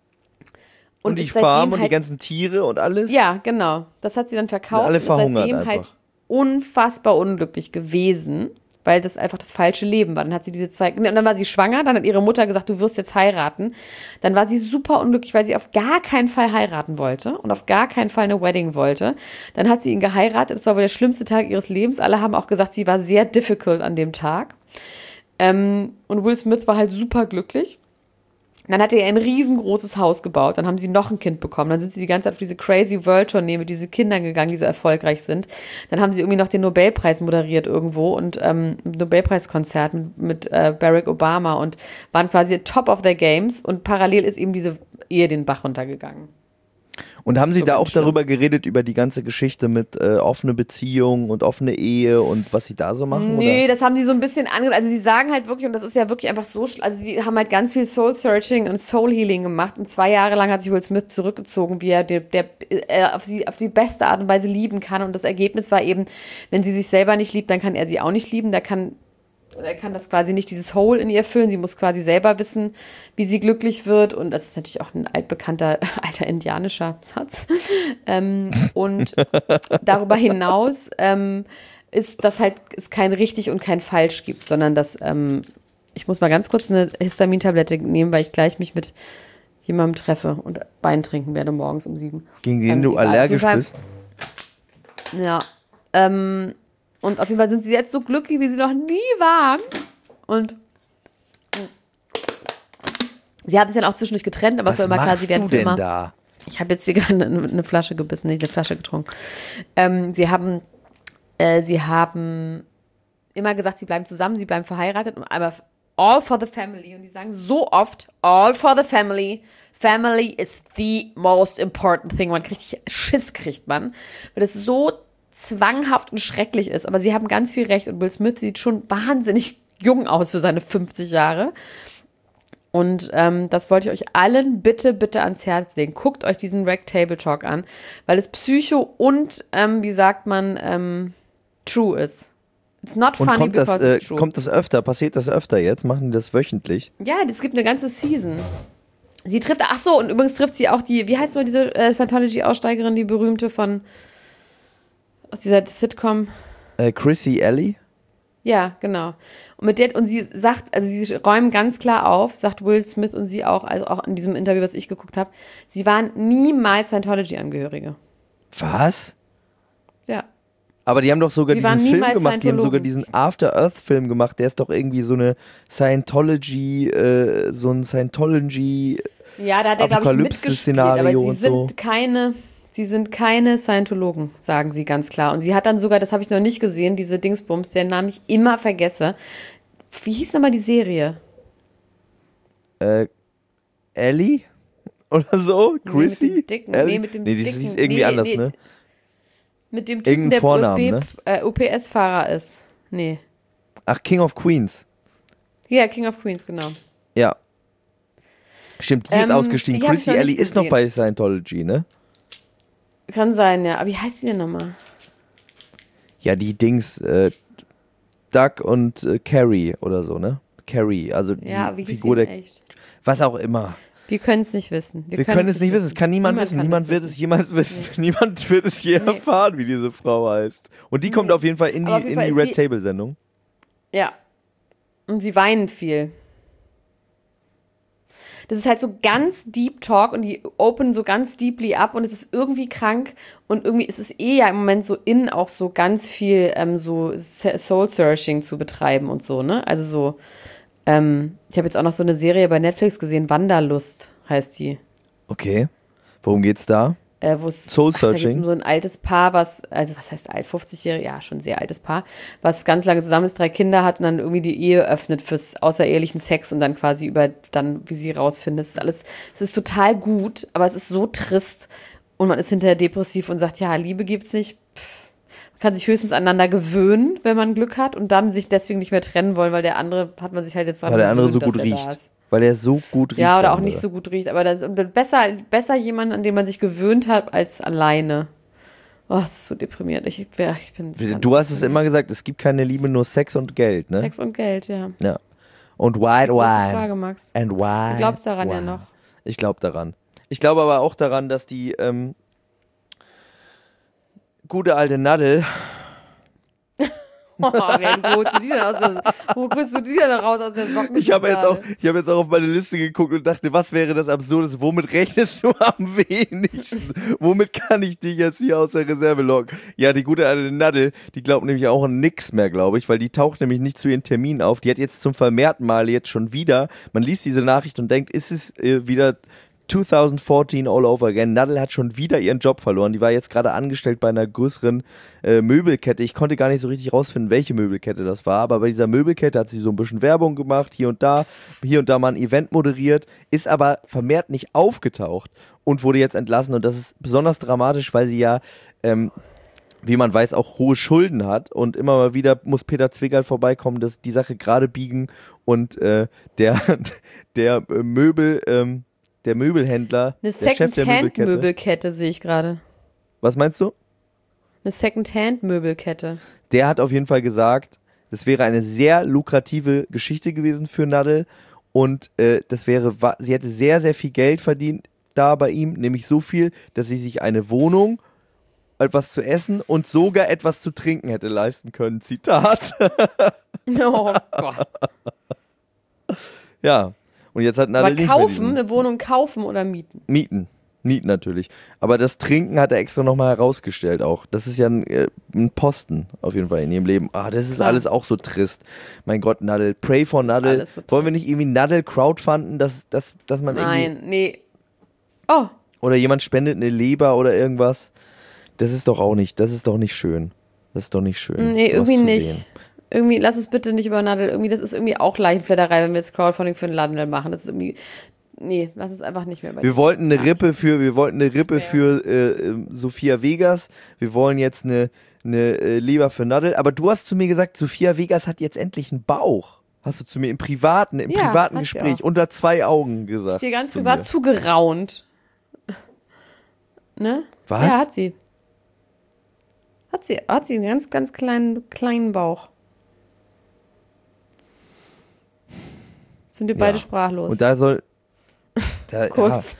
Speaker 3: Und, die
Speaker 2: ist seitdem
Speaker 3: Farm und
Speaker 2: halt,
Speaker 3: die ganzen Tiere und alles?
Speaker 2: ja, genau. Das hat sie dann verkauft.
Speaker 3: Alle
Speaker 2: und ist
Speaker 3: verhungert
Speaker 2: seitdem
Speaker 3: einfach.
Speaker 2: halt unfassbar unglücklich gewesen, weil das einfach das falsche Leben war. Dann hat sie diese zwei, und dann war sie schwanger, dann hat ihre Mutter gesagt, du wirst jetzt heiraten. Dann war sie super unglücklich, weil sie auf gar keinen Fall heiraten wollte und auf gar keinen Fall eine Wedding wollte. Dann hat sie ihn geheiratet, das war wohl der schlimmste Tag ihres Lebens. Alle haben auch gesagt, sie war sehr difficult an dem Tag. Ähm, und Will Smith war halt super glücklich. Dann hat er ein riesengroßes Haus gebaut, dann haben sie noch ein Kind bekommen, dann sind sie die ganze Zeit auf diese Crazy World Tournee mit diesen Kindern gegangen, die so erfolgreich sind. Dann haben sie irgendwie noch den Nobelpreis moderiert irgendwo und ähm, ein Nobelpreiskonzert mit, mit äh, Barack Obama und waren quasi top of their games und parallel ist eben diese Ehe den Bach runtergegangen.
Speaker 3: Und haben Sie
Speaker 2: So
Speaker 3: da auch
Speaker 2: ganz schlimm.
Speaker 3: darüber geredet, über die ganze Geschichte mit äh, offene Beziehung und offene Ehe und was Sie da so machen?
Speaker 2: Nee,
Speaker 3: oder?
Speaker 2: das haben sie so ein bisschen ange... Also sie sagen halt wirklich, und das ist ja wirklich einfach so... schl- Also sie haben halt ganz viel Soul-Searching und Soul-Healing gemacht. Und zwei Jahre lang hat sich Will Smith zurückgezogen, wie er der, der, äh, auf sie auf die beste Art und Weise lieben kann. Und das Ergebnis war eben, wenn sie sich selber nicht liebt, dann kann er sie auch nicht lieben. Da kann... Er kann das quasi nicht, dieses Hole in ihr füllen. Sie muss quasi selber wissen, wie sie glücklich wird. Und das ist natürlich auch ein altbekannter, alter indianischer Satz. ähm, und darüber hinaus ähm, ist, dass halt es kein richtig und kein falsch gibt, sondern dass, ähm, ich muss mal ganz kurz eine Histamintablette nehmen, weil ich gleich mich mit jemandem treffe und Wein trinken werde morgens um sieben.
Speaker 3: Gegen den
Speaker 2: Ähm,
Speaker 3: du
Speaker 2: egal,
Speaker 3: allergisch
Speaker 2: auf jeden
Speaker 3: bist?
Speaker 2: Ja, ähm, und auf jeden Fall sind sie jetzt so glücklich, wie sie noch nie waren. Und sie haben sich dann auch zwischendurch getrennt, aber es war
Speaker 3: Was
Speaker 2: immer klar,
Speaker 3: machst
Speaker 2: sie werden
Speaker 3: du
Speaker 2: für
Speaker 3: denn
Speaker 2: immer.
Speaker 3: da?
Speaker 2: Ich habe jetzt hier gerade eine, eine Flasche gebissen, nicht eine Flasche getrunken. Ähm, sie haben, äh, sie haben immer gesagt, sie bleiben zusammen, sie bleiben verheiratet, und aber all for the family. Und die sagen so oft, all for the family. Family is the most important thing. Man kriegt Schiss, kriegt man, weil das so zwanghaft und schrecklich ist. Aber sie haben ganz viel recht und Will Smith sieht schon wahnsinnig jung aus für seine fünfzig Jahre. Und ähm, das wollte ich euch allen bitte, bitte ans Herz legen. Guckt euch diesen Rag Table Talk an, weil es Psycho und, ähm, wie sagt man, ähm, true ist. It's not
Speaker 3: Und
Speaker 2: funny
Speaker 3: kommt das,
Speaker 2: because
Speaker 3: äh,
Speaker 2: it's true.
Speaker 3: kommt das öfter? Passiert das öfter jetzt? Machen die das wöchentlich?
Speaker 2: Ja, es gibt eine ganze Season. Sie trifft, ach so, und übrigens trifft sie auch die, wie heißt mal diese äh, Scientology-Aussteigerin, die berühmte von, aus dieser Sitcom.
Speaker 3: Äh, Chrissy Alley?
Speaker 2: Ja, genau. Und mit der, und sie sagt, also sie räumen ganz klar auf, sagt Will Smith und sie auch, also auch in diesem Interview, was ich geguckt habe, sie waren niemals Scientology-Angehörige.
Speaker 3: Was?
Speaker 2: Ja.
Speaker 3: Aber die haben doch sogar
Speaker 2: Die waren
Speaker 3: diesen Film
Speaker 2: niemals
Speaker 3: gemacht, die haben sogar
Speaker 2: Scientologen.
Speaker 3: diesen After Earth Film gemacht, der ist doch irgendwie so eine Scientology, äh, so ein Scientology
Speaker 2: Ja, da hat er, glaube ich, mitgespielt, aber
Speaker 3: Apokalypse-Szenario
Speaker 2: sie
Speaker 3: und
Speaker 2: sind
Speaker 3: so.
Speaker 2: keine, sie sind keine Scientologen, sagen sie ganz klar. Und sie hat dann sogar, das habe ich noch nicht gesehen, diese Dingsbums, deren Namen ich immer vergesse. Wie hieß nochmal die Serie?
Speaker 3: Äh, Ellie? Oder so?
Speaker 2: Nee,
Speaker 3: Chrissy?
Speaker 2: mit dem dicken,
Speaker 3: Ellie?
Speaker 2: nee, mit dem
Speaker 3: nee, das
Speaker 2: dicken,
Speaker 3: hieß irgendwie
Speaker 2: nee,
Speaker 3: anders,
Speaker 2: nee,
Speaker 3: ne?
Speaker 2: Mit dem Typen,
Speaker 3: Irgendein
Speaker 2: der
Speaker 3: Vornamen,
Speaker 2: U S B, äh, U P S-Fahrer ist. Nee.
Speaker 3: Ach, King of Queens.
Speaker 2: Ja, King of Queens, genau.
Speaker 3: Ja. Stimmt, die ist
Speaker 2: Ähm,
Speaker 3: ausgestiegen.
Speaker 2: die hab ich
Speaker 3: Chrissy
Speaker 2: noch
Speaker 3: Alley
Speaker 2: nicht
Speaker 3: ist noch
Speaker 2: gesehen.
Speaker 3: bei Scientology, ne?
Speaker 2: Kann sein, ja. Aber wie heißt die denn nochmal?
Speaker 3: Ja, die Dings, äh, Doug und äh, Carrie oder so, ne? Carrie, also die
Speaker 2: Ja, wie hieß
Speaker 3: Figur
Speaker 2: die denn
Speaker 3: der,
Speaker 2: echt?
Speaker 3: was auch immer.
Speaker 2: Wir können es nicht wissen.
Speaker 3: Wir, können es nicht wissen, es kann niemand wissen,
Speaker 2: kann
Speaker 3: niemand
Speaker 2: es
Speaker 3: wird
Speaker 2: wissen.
Speaker 3: es jemals wissen, niemand wird es je
Speaker 2: Nee.
Speaker 3: erfahren, wie diese Frau heißt. Und die kommt
Speaker 2: Nee.
Speaker 3: auf jeden Fall in die,
Speaker 2: Aber auf jeden
Speaker 3: in
Speaker 2: Fall
Speaker 3: die
Speaker 2: ist
Speaker 3: Red
Speaker 2: sie-
Speaker 3: Table Sendung.
Speaker 2: Ja. Und sie weinen viel. Das ist halt so ganz Deep Talk und die open so ganz deeply ab und es ist irgendwie krank und irgendwie ist es eh ja im Moment so in, auch so ganz viel ähm, so Soul-Searching zu betreiben und so, ne? Also so, ähm, ich habe jetzt auch noch so eine Serie bei Netflix gesehen, Wanderlust heißt die.
Speaker 3: Okay. Worum geht's da?
Speaker 2: Äh, wo es
Speaker 3: Soul
Speaker 2: ach, da geht's
Speaker 3: Searching?
Speaker 2: um so ein altes Paar, was, also was heißt alt, fünfzigjährige, ja, schon sehr altes Paar, was ganz lange zusammen ist, drei Kinder hat und dann irgendwie die Ehe öffnet fürs außerehelichen Sex und dann quasi über, dann, wie sie rausfinden. Das ist alles, es ist total gut, aber es ist so trist und man ist hinterher depressiv und sagt, ja, Liebe gibt's nicht. Pff, man kann sich höchstens aneinander gewöhnen, wenn man Glück hat und dann sich deswegen nicht mehr trennen wollen, weil der andere, hat man sich halt jetzt dran
Speaker 3: Weil der andere so
Speaker 2: gewöhnt,
Speaker 3: gut
Speaker 2: dass er da
Speaker 3: riecht.
Speaker 2: ist.
Speaker 3: Weil er so gut riecht.
Speaker 2: Ja, oder
Speaker 3: der
Speaker 2: auch nicht
Speaker 3: andere.
Speaker 2: so gut riecht. Aber das ist besser, besser jemand, an den man sich gewöhnt hat, als alleine. Oh, es ist so deprimierend. Ich, ja, ich bin ganz
Speaker 3: Du hast es
Speaker 2: deprimiert.
Speaker 3: immer gesagt, es gibt keine Liebe, nur Sex und Geld, ne?
Speaker 2: Sex und Geld, ja.
Speaker 3: Ja. Und White
Speaker 2: Große
Speaker 3: Wine.
Speaker 2: Frage, Max.
Speaker 3: And why?
Speaker 2: Du glaubst daran ja
Speaker 3: wine.
Speaker 2: noch.
Speaker 3: Ich glaube daran. Ich glaube aber auch daran, dass die ähm, gute alte Nadel
Speaker 2: Oh, wer holst du die denn aus der, wo kriegst du die denn raus aus der Socken?
Speaker 3: Ich habe jetzt, auch- ich hab jetzt auch auf meine Liste geguckt und dachte, was wäre das Absurdes? Womit rechnest du am wenigsten? Womit kann ich dich jetzt hier aus der Reserve locken? Ja, die gute alte Nadel, die glaubt nämlich auch an nix mehr, glaube ich, weil die taucht nämlich nicht zu ihren Terminen auf. Die hat jetzt zum vermehrten Mal jetzt schon wieder, man liest diese Nachricht und denkt, ist es äh, wieder zwanzig vierzehn all over again. Nadel hat schon wieder ihren Job verloren. Die war jetzt gerade angestellt bei einer größeren äh, Möbelkette. Ich konnte gar nicht so richtig rausfinden, welche Möbelkette das war, aber bei dieser Möbelkette hat sie so ein bisschen Werbung gemacht, hier und da, hier und da mal ein Event moderiert, ist aber vermehrt nicht aufgetaucht und wurde jetzt entlassen. Und das ist besonders dramatisch, weil sie ja ähm, wie man weiß, auch hohe Schulden hat und immer mal wieder muss Peter Zwickerl vorbeikommen, dass die Sache gerade biegen und äh, der, der äh, Möbel, ähm, der Möbelhändler,
Speaker 2: Eine
Speaker 3: der Chef der Möbelkette.
Speaker 2: Second-Hand-Möbelkette sehe ich gerade.
Speaker 3: Was meinst du?
Speaker 2: Eine Second-Hand-Möbelkette.
Speaker 3: Der hat auf jeden Fall gesagt, das wäre eine sehr lukrative Geschichte gewesen für Nadel und äh, das wäre, wa- sie hätte sehr, sehr viel Geld verdient da bei ihm, nämlich so viel, dass sie sich eine Wohnung, etwas zu essen und sogar etwas zu trinken hätte leisten können. Zitat.
Speaker 2: Oh Gott.
Speaker 3: Ja. Und jetzt hat Nadel
Speaker 2: Aber
Speaker 3: nicht mehr
Speaker 2: kaufen,
Speaker 3: diesen
Speaker 2: eine Wohnung kaufen oder mieten?
Speaker 3: Mieten. Mieten natürlich. Aber das Trinken hat er extra nochmal herausgestellt auch. Das ist ja ein, äh, ein Posten auf jeden Fall in ihrem Leben. Ah, das ist
Speaker 2: Klar.
Speaker 3: alles auch so trist. Mein Gott, Nadel. Pray for Nadel.
Speaker 2: alles so
Speaker 3: Wollen wir
Speaker 2: trist.
Speaker 3: nicht irgendwie Nadel crowdfunden, dass, dass, dass man irgendwie...
Speaker 2: Nein, nee. Oh,
Speaker 3: Oder jemand spendet eine Leber oder irgendwas. Das ist doch auch nicht, das ist doch nicht schön. Das ist doch nicht schön.
Speaker 2: nee,
Speaker 3: sowas
Speaker 2: irgendwie
Speaker 3: zu
Speaker 2: nicht.
Speaker 3: sehen.
Speaker 2: Irgendwie, lass es bitte nicht über Nadel. Irgendwie, das ist irgendwie auch Leichenfledderei, wenn wir jetzt Crowdfunding für einen Nadel machen. Das ist irgendwie, nee, lass es einfach nicht mehr über
Speaker 3: Wir wollten eine Rippe für, wir wollten eine Rippe
Speaker 2: wär-
Speaker 3: für äh, äh, Sophia Vegas. Wir wollen jetzt eine, eine äh, Leber für Nadel. Aber du hast zu mir gesagt, Sophia Vegas hat jetzt endlich einen Bauch. Hast du zu mir im privaten, im
Speaker 2: Ja,
Speaker 3: privaten
Speaker 2: hat sie
Speaker 3: Gespräch
Speaker 2: auch.
Speaker 3: unter zwei Augen gesagt.
Speaker 2: dir ganz
Speaker 3: zu
Speaker 2: privat
Speaker 3: mir.
Speaker 2: zugeraunt. Ne?
Speaker 3: Was?
Speaker 2: Ja, hat sie. Hat sie, hat sie einen ganz, ganz kleinen, kleinen Bauch. Sind wir beide
Speaker 3: Ja.
Speaker 2: sprachlos.
Speaker 3: Und da soll. Da,
Speaker 2: Kurz.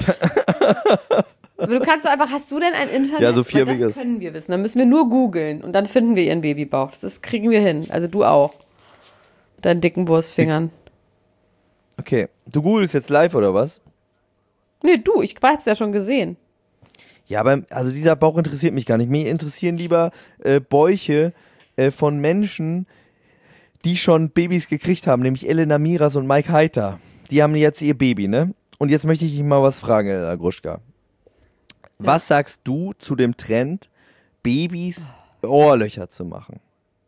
Speaker 2: Aber du kannst doch einfach, hast du denn ein Internet?
Speaker 3: Ja, Sophia
Speaker 2: Weil das
Speaker 3: Vegas.
Speaker 2: können wir wissen. Dann müssen wir nur googeln und dann finden wir ihren Babybauch. Das ist, kriegen wir hin. Also du auch. Mit deinen dicken Wurstfingern.
Speaker 3: Ja. Okay. Du googelst jetzt live oder was?
Speaker 2: Nee, du, ich hab's ja schon gesehen.
Speaker 3: Ja, aber also dieser Bauch interessiert mich gar nicht. Mich interessieren lieber äh, Bäuche äh, von Menschen, die schon Babys gekriegt haben, nämlich Elena Miras und Mike Heiter. Die haben jetzt ihr Baby, ne? Und jetzt möchte ich dich mal was fragen, Elena Gruschka. Was sagst du zu dem Trend, Babys Ohrlöcher zu machen?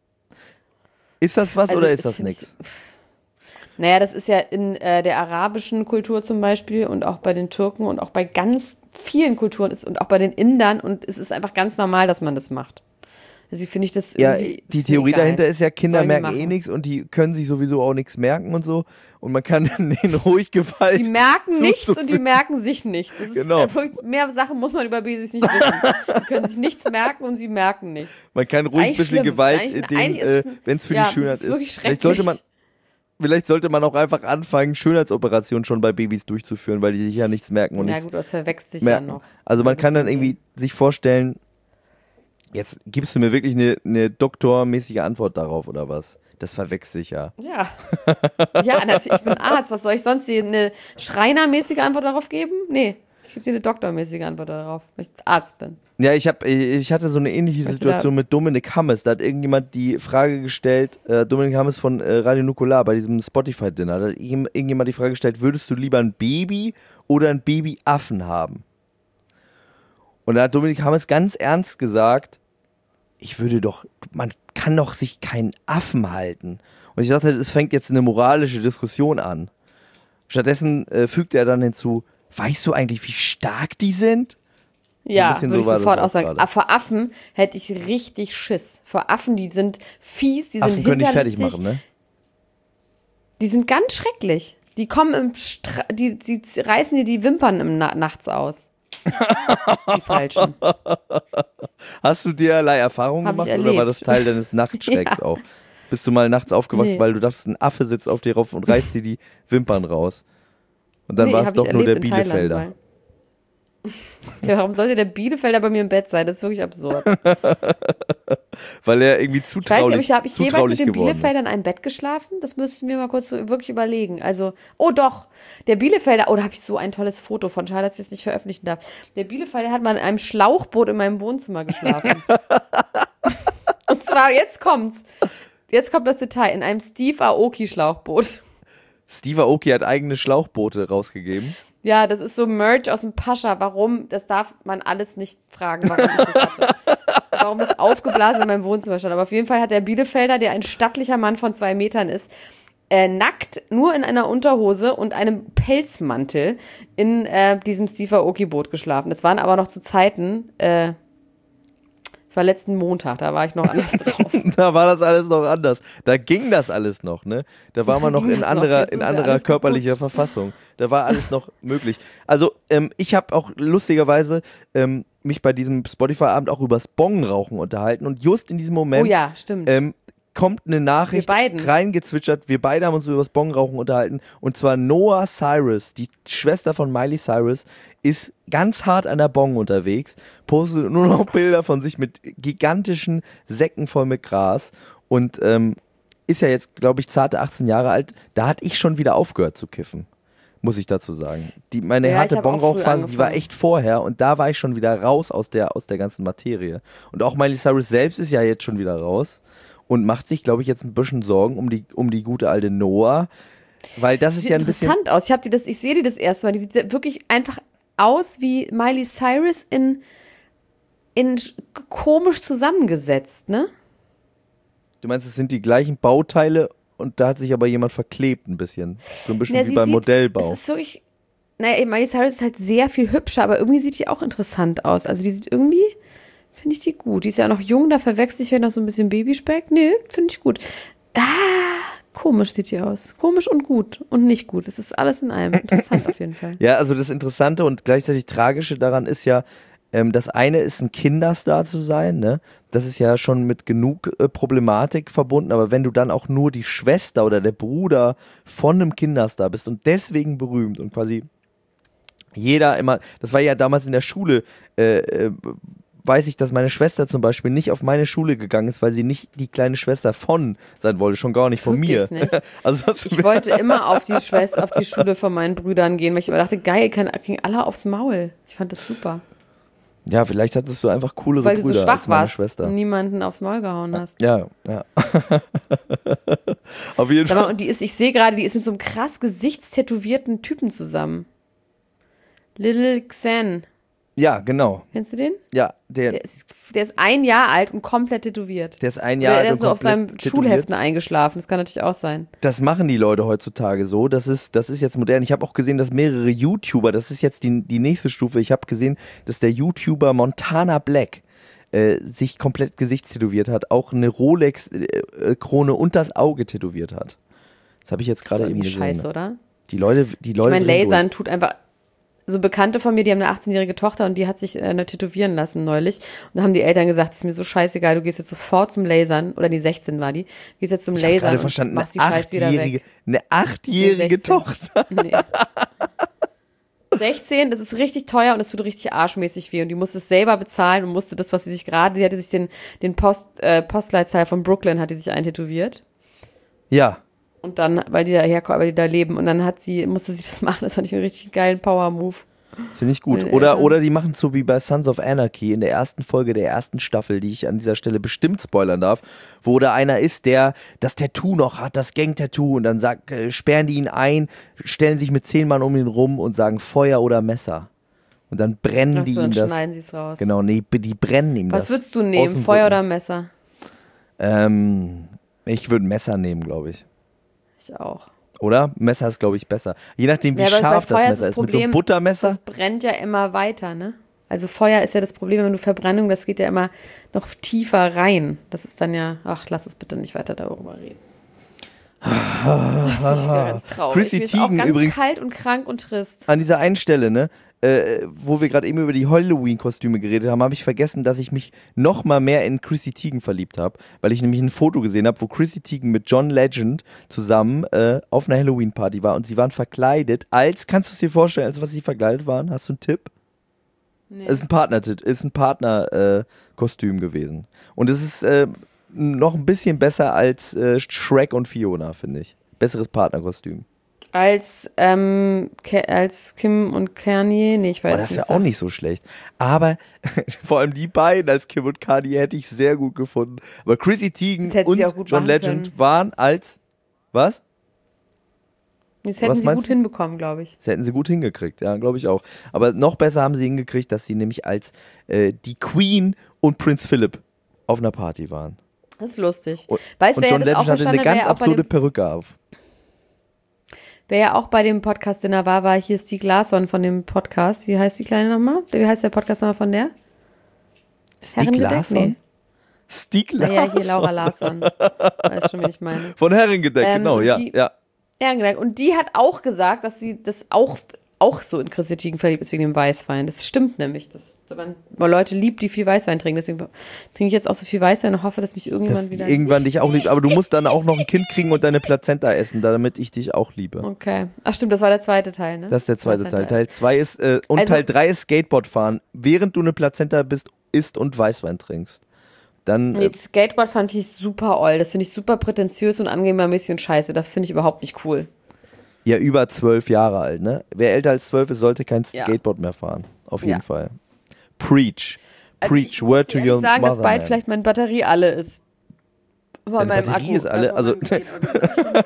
Speaker 3: Ist das was
Speaker 2: Also,
Speaker 3: oder ist
Speaker 2: das
Speaker 3: das
Speaker 2: find ich-
Speaker 3: nix?
Speaker 2: Naja, das ist ja in äh, der arabischen Kultur zum Beispiel und auch bei den Türken und auch bei ganz vielen Kulturen ist, und auch bei den Indern und es ist einfach ganz normal, dass man das macht. Also finde ich das
Speaker 3: Ja,
Speaker 2: irgendwie
Speaker 3: die
Speaker 2: ist mir
Speaker 3: Theorie
Speaker 2: egal.
Speaker 3: dahinter ist ja, Kinder
Speaker 2: Sollen die
Speaker 3: merken eh
Speaker 2: machen.
Speaker 3: nichts und die können sich sowieso auch nichts merken und so. Und man kann denen ruhig gefallen.
Speaker 2: Die merken nichts und die
Speaker 3: zuzufügen.
Speaker 2: merken sich nichts. Das ist,
Speaker 3: Genau.
Speaker 2: äh, wirklich- mehr Sachen muss man über Babys nicht wissen. Die können sich nichts merken und sie merken nichts.
Speaker 3: Man kann ruhig ein
Speaker 2: eigentlich
Speaker 3: bisschen
Speaker 2: schlimm.
Speaker 3: Gewalt,
Speaker 2: Ist eigentlich-
Speaker 3: denen,
Speaker 2: eigentlich
Speaker 3: äh,
Speaker 2: ist es-
Speaker 3: wenn es für
Speaker 2: ja,
Speaker 3: die
Speaker 2: das
Speaker 3: Schönheit
Speaker 2: ist wirklich
Speaker 3: ist. Vielleicht sollte man,
Speaker 2: schrecklich.
Speaker 3: vielleicht sollte man auch einfach anfangen, Schönheitsoperationen schon bei Babys durchzuführen, weil die sich ja nichts merken und
Speaker 2: Na
Speaker 3: nichts
Speaker 2: gut, das verwechselt sich ja
Speaker 3: merken.
Speaker 2: noch.
Speaker 3: Also man
Speaker 2: Ein
Speaker 3: kann dann
Speaker 2: bisschen
Speaker 3: irgendwie sich vorstellen, jetzt gibst du mir wirklich eine, eine doktormäßige Antwort darauf oder was? Das verwechselt sich ja.
Speaker 2: Ja. Ja, natürlich. Ich bin Arzt. Was soll ich sonst dir eine schreinermäßige Antwort darauf geben? Nee. Ich gebe dir eine doktormäßige Antwort darauf, weil ich Arzt bin.
Speaker 3: Ja, ich hab, ich hatte so eine ähnliche
Speaker 2: Möchte
Speaker 3: Situation mit Dominik Hammes. Da hat irgendjemand die Frage gestellt, äh, Dominik Hammes von äh, Radio Nukular bei diesem Spotify-Dinner, da hat ihm- irgendjemand die Frage gestellt, würdest du lieber ein Baby oder ein Babyaffen haben? Und da hat Dominik Hammes ganz ernst gesagt, ich würde doch, man kann doch sich keinen Affen halten. Und ich dachte, es fängt jetzt eine moralische Diskussion an. Stattdessen äh, fügte er dann hinzu, weißt du eigentlich, wie stark die sind?
Speaker 2: Ja,
Speaker 3: bisschen
Speaker 2: würde
Speaker 3: so
Speaker 2: ich
Speaker 3: war das
Speaker 2: sofort
Speaker 3: auch
Speaker 2: auch sagen.
Speaker 3: gerade.
Speaker 2: Ah, vor Affen hätte ich richtig Schiss. Vor Affen, die sind fies, die
Speaker 3: Affen
Speaker 2: sind
Speaker 3: können dich fertig
Speaker 2: hinterlistig.
Speaker 3: machen, ne?
Speaker 2: Die sind ganz schrecklich. Die kommen im Stra die, die reißen dir die Wimpern im Na nachts aus. Die falschen.
Speaker 3: Hast du derlei Erfahrungen
Speaker 2: Hab ich
Speaker 3: gemacht oder war
Speaker 2: erlebt.
Speaker 3: das Teil deines Nachtschrecks
Speaker 2: Ja.
Speaker 3: auch? Bist du mal nachts aufgewacht,
Speaker 2: Nee.
Speaker 3: weil du dachtest, ein Affe sitzt auf dir rauf und reißt dir die Wimpern raus? Und dann
Speaker 2: Nee,
Speaker 3: war es
Speaker 2: hab
Speaker 3: doch
Speaker 2: ich
Speaker 3: nur der
Speaker 2: erlebt in Thailand
Speaker 3: Bielefelder.
Speaker 2: mal. Ja, warum sollte der Bielefelder bei mir im Bett sein? Das ist wirklich absurd.
Speaker 3: weil er irgendwie zutraulich,
Speaker 2: ich weiß nicht, aber ich habe ich jeweils mit dem
Speaker 3: geworden
Speaker 2: Bielefelder in einem Bett geschlafen. Das müssten wir mal kurz so wirklich überlegen. Also, oh doch, der Bielefelder, oh, da habe ich so ein tolles Foto von. Schade, dass ich es nicht veröffentlichen darf. Der Bielefelder hat mal in einem Schlauchboot in meinem Wohnzimmer geschlafen. Und zwar, jetzt kommt's. Jetzt kommt das Detail. In einem Steve Aoki-Schlauchboot.
Speaker 3: Steve Aoki hat eigene Schlauchboote rausgegeben.
Speaker 2: Ja, das ist so Merch aus dem Pascha. Warum? Das darf man alles nicht fragen, warum ich das hatte. Warum es aufgeblasen in meinem Wohnzimmer stand. Aber auf jeden Fall hat der Bielefelder, der ein stattlicher Mann von zwei Metern ist, äh, nackt, nur in einer Unterhose und einem Pelzmantel in äh, diesem Steve Aoki-Boot geschlafen. Das waren aber noch zu Zeiten, äh, es war letzten Montag, da war ich noch anders drauf.
Speaker 3: Da war das alles noch anders. Da ging das alles noch, ne? Da war man
Speaker 2: Da
Speaker 3: noch
Speaker 2: ging
Speaker 3: in
Speaker 2: das
Speaker 3: anderer,
Speaker 2: noch. Jetzt
Speaker 3: in
Speaker 2: ist ja
Speaker 3: anderer
Speaker 2: alles
Speaker 3: körperlicher
Speaker 2: kaputt.
Speaker 3: Verfassung. Da war alles noch möglich. Also, ähm, ich habe auch lustigerweise ähm, mich bei diesem Spotify-Abend auch übers Bongenrauchen unterhalten und just in diesem Moment
Speaker 2: Oh ja, stimmt.
Speaker 3: ähm, kommt eine Nachricht
Speaker 2: Wir beiden.
Speaker 3: reingezwitschert. Wir beide haben uns über das Bongenrauchen unterhalten. Und zwar Noah Cyrus, die Schwester von Miley Cyrus, ist ganz hart an der Bong unterwegs, postet nur noch Bilder von sich mit gigantischen Säcken voll mit Gras und ähm, ist ja jetzt, glaube ich, zarte achtzehn Jahre alt. Da hatte ich schon wieder aufgehört zu kiffen, muss ich dazu sagen. Die, meine
Speaker 2: Ja, ich
Speaker 3: harte
Speaker 2: hab auch früh
Speaker 3: Bongrauchphase, die war
Speaker 2: angefangen.
Speaker 3: echt vorher und da war ich schon wieder raus aus der, aus der ganzen Materie. Und auch Miley Cyrus selbst ist ja jetzt schon wieder raus und macht sich, glaube ich, jetzt ein bisschen Sorgen um die, um die gute alte Noah, weil das ist
Speaker 2: Sieht
Speaker 3: ja ein bisschen...
Speaker 2: interessant aus. Ich habe die das, ich sehe die das erste Mal. Die sieht ja wirklich einfach aus wie Miley Cyrus in, in sch- komisch zusammengesetzt, ne?
Speaker 3: Du meinst, es sind die gleichen Bauteile und da hat sich aber jemand verklebt ein bisschen. So ein bisschen
Speaker 2: Ja,
Speaker 3: wie
Speaker 2: sie
Speaker 3: beim
Speaker 2: sieht-
Speaker 3: Modellbau.
Speaker 2: Es ist wirklich, naja, Miley Cyrus ist halt sehr viel hübscher, aber irgendwie sieht die auch interessant aus. Also die sieht irgendwie, finde ich die gut. Die ist ja auch noch jung, da verwechsel ich vielleicht noch so ein bisschen Babyspeck. Nö, finde ich gut. Ah, komisch sieht die aus. Komisch und gut und nicht gut. Es ist alles in einem. Interessant auf jeden Fall.
Speaker 3: Ja, also das Interessante und gleichzeitig Tragische daran ist ja, ähm, das eine ist ein Kinderstar zu sein, ne? Das ist ja schon mit genug äh, Problematik verbunden, aber wenn du dann auch nur die Schwester oder der Bruder von einem Kinderstar bist und deswegen berühmt und quasi jeder immer, das war ja damals in der Schule, äh, äh, weiß ich, dass meine Schwester zum Beispiel nicht auf meine Schule gegangen ist, weil sie nicht die kleine Schwester von sein wollte, schon gar nicht von
Speaker 2: Wirklich
Speaker 3: mir.
Speaker 2: nicht.
Speaker 3: Also das
Speaker 2: Ich wollte immer auf die Schwester, auf die Schule von meinen Brüdern gehen, weil ich immer dachte, geil, kann, kriegen alle aufs Maul. Ich fand das super.
Speaker 3: Ja, vielleicht hattest du einfach coolere
Speaker 2: Weil du
Speaker 3: Brüder
Speaker 2: so schwach
Speaker 3: als meine
Speaker 2: warst
Speaker 3: Schwester.
Speaker 2: und niemanden aufs Maul gehauen hast.
Speaker 3: Ja, ja. Auf jeden
Speaker 2: Sag
Speaker 3: Fall.
Speaker 2: mal, und die ist, ich sehe gerade, die ist mit so einem krass gesichtstätowierten Typen zusammen. Little Xan.
Speaker 3: Ja, genau.
Speaker 2: Kennst du den?
Speaker 3: Ja, der,
Speaker 2: Der ist, der ist ein Jahr alt und komplett tätowiert.
Speaker 3: der ist ein
Speaker 2: Oder
Speaker 3: Jahr alt
Speaker 2: der
Speaker 3: und
Speaker 2: ist nur auf
Speaker 3: komplett
Speaker 2: seinem
Speaker 3: tätowiert.
Speaker 2: Schulheften eingeschlafen. Das kann natürlich auch sein.
Speaker 3: Das machen die Leute heutzutage so. Das ist, das ist jetzt modern. Ich habe auch gesehen, dass mehrere YouTuber, das ist jetzt die, die nächste Stufe, ich habe gesehen, dass der YouTuber Montana Black äh, sich komplett gesichtstätowiert hat, auch eine Rolex-Krone und das Auge tätowiert hat. Das habe ich jetzt
Speaker 2: Das ist
Speaker 3: gerade
Speaker 2: doch
Speaker 3: eben
Speaker 2: irgendwie
Speaker 3: gesehen.
Speaker 2: scheiße, oder?
Speaker 3: Die Leute, die
Speaker 2: Ich
Speaker 3: Leute
Speaker 2: meine,
Speaker 3: drehen
Speaker 2: Lasern tut einfach. So Bekannte von mir, die haben eine achtzehnjährige Tochter und die hat sich äh, tätowieren lassen neulich. Und da haben die Eltern gesagt, es ist mir so scheißegal, du gehst jetzt sofort zum Lasern. Oder die sechzehn war die. Gehst jetzt zum
Speaker 3: Ich habe
Speaker 2: Lasern
Speaker 3: gerade
Speaker 2: und
Speaker 3: verstanden,
Speaker 2: machst die
Speaker 3: eine
Speaker 2: Scheiße wieder
Speaker 3: achtjährige,
Speaker 2: weg.
Speaker 3: eine achtjährige
Speaker 2: Nee, sechzehn.
Speaker 3: Tochter.
Speaker 2: Nee. sechzehn, das ist richtig teuer und es tut richtig arschmäßig weh. Und die musste es selber bezahlen und musste das, was sie sich gerade, die hatte sich den, den Post, äh, Postleitzahl von Brooklyn, hat die sich eintätowiert.
Speaker 3: Ja.
Speaker 2: Und dann, weil die da herkommen, weil die da leben. Und dann hat sie, musste sie das machen. Das fand ich einen richtig geilen Power-Move.
Speaker 3: Finde ich gut.
Speaker 2: Meine
Speaker 3: Oder,
Speaker 2: Eltern.
Speaker 3: oder die machen es so wie bei Sons of Anarchy in der ersten Folge der ersten Staffel, die ich an dieser Stelle bestimmt spoilern darf, wo da einer ist, der das Tattoo noch hat, das Gang-Tattoo, und dann sagt, äh, sperren die ihn ein, stellen sich mit zehn Mann um ihn rum und sagen Feuer oder Messer. Und dann brennen die
Speaker 2: Achso,
Speaker 3: ihm
Speaker 2: dann
Speaker 3: das.
Speaker 2: schneiden sie es raus.
Speaker 3: Genau, nee, die brennen ihm das.
Speaker 2: Was würdest du
Speaker 3: aus
Speaker 2: nehmen,
Speaker 3: dem
Speaker 2: Feuer
Speaker 3: Rücken.
Speaker 2: oder Messer?
Speaker 3: Ähm, ich würde ein Messer nehmen, glaube ich.
Speaker 2: Ich auch.
Speaker 3: Oder? Messer ist, glaube ich, besser. Je nachdem, wie
Speaker 2: Ja, aber
Speaker 3: scharf
Speaker 2: bei
Speaker 3: das
Speaker 2: Feuer
Speaker 3: Messer
Speaker 2: ist
Speaker 3: ist.
Speaker 2: das
Speaker 3: Mit so einem
Speaker 2: Problem,
Speaker 3: Buttermesser.
Speaker 2: Das brennt ja immer weiter, ne? Also Feuer ist ja das Problem, wenn du Verbrennung, das geht ja immer noch tiefer rein. Das ist dann ja, ach, lass uns bitte nicht weiter darüber reden. Das finde ich wieder ganz traurig.
Speaker 3: Chrissy
Speaker 2: Mir ist auch
Speaker 3: Teigen
Speaker 2: ganz
Speaker 3: übrigens-
Speaker 2: kalt und krank und trist.
Speaker 3: An dieser einen Stelle, ne, äh, wo wir gerade eben über die Halloween-Kostüme geredet haben, habe ich vergessen, dass ich mich noch mal mehr in Chrissy Teigen verliebt habe, weil ich nämlich ein Foto gesehen habe, wo Chrissy Teigen mit John Legend zusammen äh, auf einer Halloween-Party war und sie waren verkleidet als, kannst du es dir vorstellen, als was sie verkleidet waren? Hast du einen Tipp?
Speaker 2: Nee.
Speaker 3: Es ist ein Partner, ist ein Partner-Kostüm gewesen. Und es ist, äh, noch ein bisschen besser als äh, Shrek und Fiona, finde ich. Besseres Partnerkostüm.
Speaker 2: Als, ähm, Ke- als Kim und Kanye, nee, ich weiß
Speaker 3: Oh, das
Speaker 2: nicht.
Speaker 3: wäre auch nicht so schlecht. Aber vor allem die beiden als Kim und Kanye hätte ich sehr gut gefunden. Aber Chrissy Teigen
Speaker 2: Das hätten
Speaker 3: und
Speaker 2: sie auch gut
Speaker 3: John
Speaker 2: machen
Speaker 3: Legend
Speaker 2: können.
Speaker 3: waren als, was?
Speaker 2: Das hätten
Speaker 3: Was
Speaker 2: sie
Speaker 3: meinst
Speaker 2: gut
Speaker 3: du?
Speaker 2: hinbekommen, glaube ich.
Speaker 3: Das hätten sie gut hingekriegt, ja, glaube ich auch. Aber noch besser haben sie hingekriegt, dass sie nämlich als äh, die Queen und Prinz Philip auf einer Party waren.
Speaker 2: Das ist lustig.
Speaker 3: Und,
Speaker 2: Weißt du,
Speaker 3: und
Speaker 2: wer
Speaker 3: John
Speaker 2: das auch
Speaker 3: Legend hatte
Speaker 2: verstanden
Speaker 3: eine
Speaker 2: hat, wer
Speaker 3: ganz
Speaker 2: ja, auch bei
Speaker 3: absurde
Speaker 2: dem,
Speaker 3: Perücke auf.
Speaker 2: wer ja auch bei dem Podcast Dinner war, war hier Stieg Larsson von dem Podcast. Wie heißt die Kleine nochmal? Wie heißt der Podcast nochmal von der?
Speaker 3: Stieg
Speaker 2: Herrengedeck?
Speaker 3: Larsson?
Speaker 2: Nee.
Speaker 3: Stieg Larsson?
Speaker 2: Naja, hier Laura Larsson. Weißt schon, wen ich meine.
Speaker 3: Von Herrengedeck,
Speaker 2: Ähm,
Speaker 3: genau,
Speaker 2: und
Speaker 3: ja,
Speaker 2: die-
Speaker 3: ja.
Speaker 2: Herrengedeck. Und die hat auch gesagt, dass sie das auch, auch so in Chrissy Teigen verliebt ist wegen dem Weißwein. Das stimmt nämlich, dass man man Leute liebt, die viel Weißwein trinken. Deswegen trinke ich jetzt auch so viel Weißwein und hoffe, dass mich irgendwann
Speaker 3: Dass
Speaker 2: wieder...
Speaker 3: irgendwann dich auch liebt. Aber du musst dann auch noch ein Kind kriegen und deine Plazenta essen, damit ich dich auch liebe.
Speaker 2: Okay. Ach stimmt, das war der zweite Teil, ne?
Speaker 3: Das ist der zweite
Speaker 2: Plazenta.
Speaker 3: Teil. Teil zwei ist, äh, und
Speaker 2: Also-
Speaker 3: Teil drei ist Skateboard fahren, während du eine Plazenta bist, isst und Weißwein trinkst. Dann,
Speaker 2: Nee,
Speaker 3: äh,
Speaker 2: das Skateboard fand ich super oll. Das finde ich super prätentiös und angebermäßig und scheiße. Das finde ich überhaupt nicht cool.
Speaker 3: ja, über zwölf Jahre alt, ne? Wer älter als zwölf ist, sollte kein
Speaker 2: Ja.
Speaker 3: Skateboard mehr fahren. Auf jeden
Speaker 2: Ja.
Speaker 3: Fall. Preach.
Speaker 2: Also
Speaker 3: Preach.
Speaker 2: ich muss
Speaker 3: Word
Speaker 2: dir
Speaker 3: to
Speaker 2: ehrlich
Speaker 3: your
Speaker 2: sagen, dass
Speaker 3: mother,
Speaker 2: bald
Speaker 3: man.
Speaker 2: vielleicht meine Batterie alle ist. Von
Speaker 3: Deine
Speaker 2: meinem
Speaker 3: Batterie
Speaker 2: Akku.
Speaker 3: ist alle?
Speaker 2: Äh, von
Speaker 3: Also-
Speaker 2: meinem Gerät.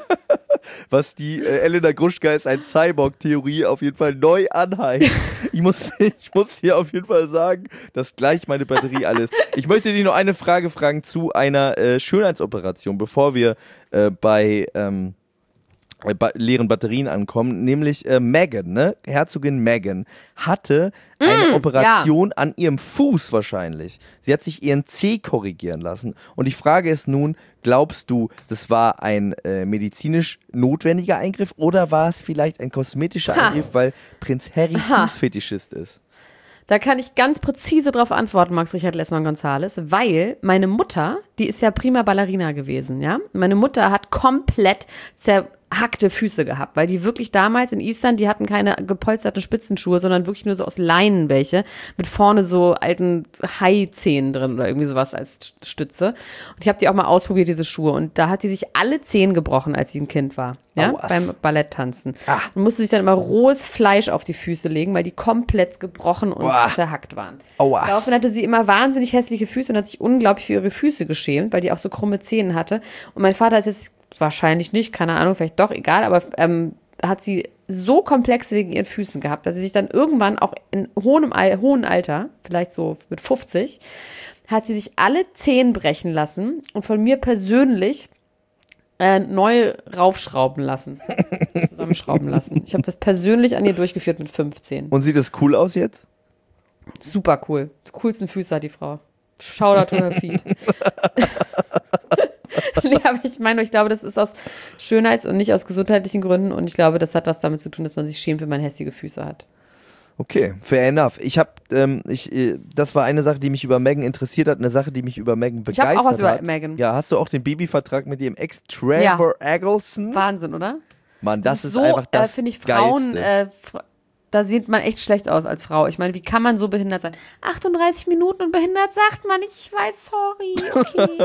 Speaker 3: Was die äh, Elena Gruschka ist ein Cyborg-Theorie auf jeden Fall neu anheizt. Ich muss, ich muss hier auf jeden Fall sagen, dass gleich meine Batterie alles. Ich möchte dich noch eine Frage fragen zu einer äh, Schönheitsoperation, bevor wir äh, bei ähm, äh, ba leeren Batterien ankommen, nämlich äh, Meghan, ne? Herzogin Meghan hatte eine Operation an ihrem Fuß wahrscheinlich. Sie hat sich ihren Zeh korrigieren lassen. Und die Frage ist nun, glaubst du, das war ein äh, medizinisch notwendiger Eingriff oder war es vielleicht ein kosmetischer
Speaker 2: Ha.
Speaker 3: Eingriff, weil Prinz Harry
Speaker 2: Ha.
Speaker 3: Fußfetischist ist?
Speaker 2: Da kann ich ganz präzise drauf antworten, Max Richard Lessmann-Gonzales, weil meine Mutter, die ist ja prima Ballerina gewesen, ja. Meine Mutter hat komplett zerhackte Füße gehabt, weil die wirklich damals in Island, die hatten keine gepolsterten Spitzenschuhe, sondern wirklich nur so aus Leinen welche, mit vorne so alten Haizähnen drin oder irgendwie sowas als Stütze. Und ich habe die auch mal ausprobiert, diese Schuhe. Und da hat die sich alle Zehen gebrochen, als sie ein Kind war, ja,
Speaker 3: Oh, was?
Speaker 2: beim Balletttanzen.
Speaker 3: Ah.
Speaker 2: Und musste sich dann immer rohes Fleisch auf die Füße legen, weil die komplett gebrochen und
Speaker 3: Boah.
Speaker 2: zerhackt waren.
Speaker 3: Aua.
Speaker 2: Daraufhin hatte sie immer wahnsinnig hässliche Füße und hat sich unglaublich für ihre Füße geschämt, weil die auch so krumme Zehen hatte. Und mein Vater ist jetzt wahrscheinlich nicht, keine Ahnung, vielleicht doch, egal, aber ähm, hat sie so Komplexe wegen ihren Füßen gehabt, dass sie sich dann irgendwann auch in hohem, Al- hohem Alter, vielleicht so mit fünfzig, hat sie sich alle Zehen brechen lassen und von mir persönlich äh, neu raufschrauben lassen, zusammenschrauben lassen. Ich habe das persönlich an ihr durchgeführt mit fünfzehn.
Speaker 3: Und sieht das cool aus jetzt?
Speaker 2: Super cool. Die coolsten Füße hat die Frau. Shoutout to her feet. Nee, aber ich meine, ich glaube, das ist aus Schönheits- und nicht aus gesundheitlichen Gründen. Und ich glaube, das hat was damit zu tun, dass man sich schämt, wenn man hässliche Füße hat.
Speaker 3: Okay, fair enough. Ich habe, ähm, ich, äh, das war eine Sache, die mich über Meghan interessiert hat, eine Sache, die mich über Meghan
Speaker 2: Ich
Speaker 3: begeistert
Speaker 2: habe auch was über
Speaker 3: hat.
Speaker 2: Meghan.
Speaker 3: Ja, hast du auch den Babyvertrag mit ihrem Ex Trevor Eggleston?
Speaker 2: Wahnsinn, oder?
Speaker 3: Mann, das, ist
Speaker 2: so,
Speaker 3: einfach das
Speaker 2: äh, finde ich, Frauen,
Speaker 3: Geilste.
Speaker 2: äh, fr- da sieht man echt schlecht aus als Frau. Ich meine, wie kann man so behindert sein? achtunddreißig Minuten und behindert sagt man nicht. Ich weiß, sorry, okay.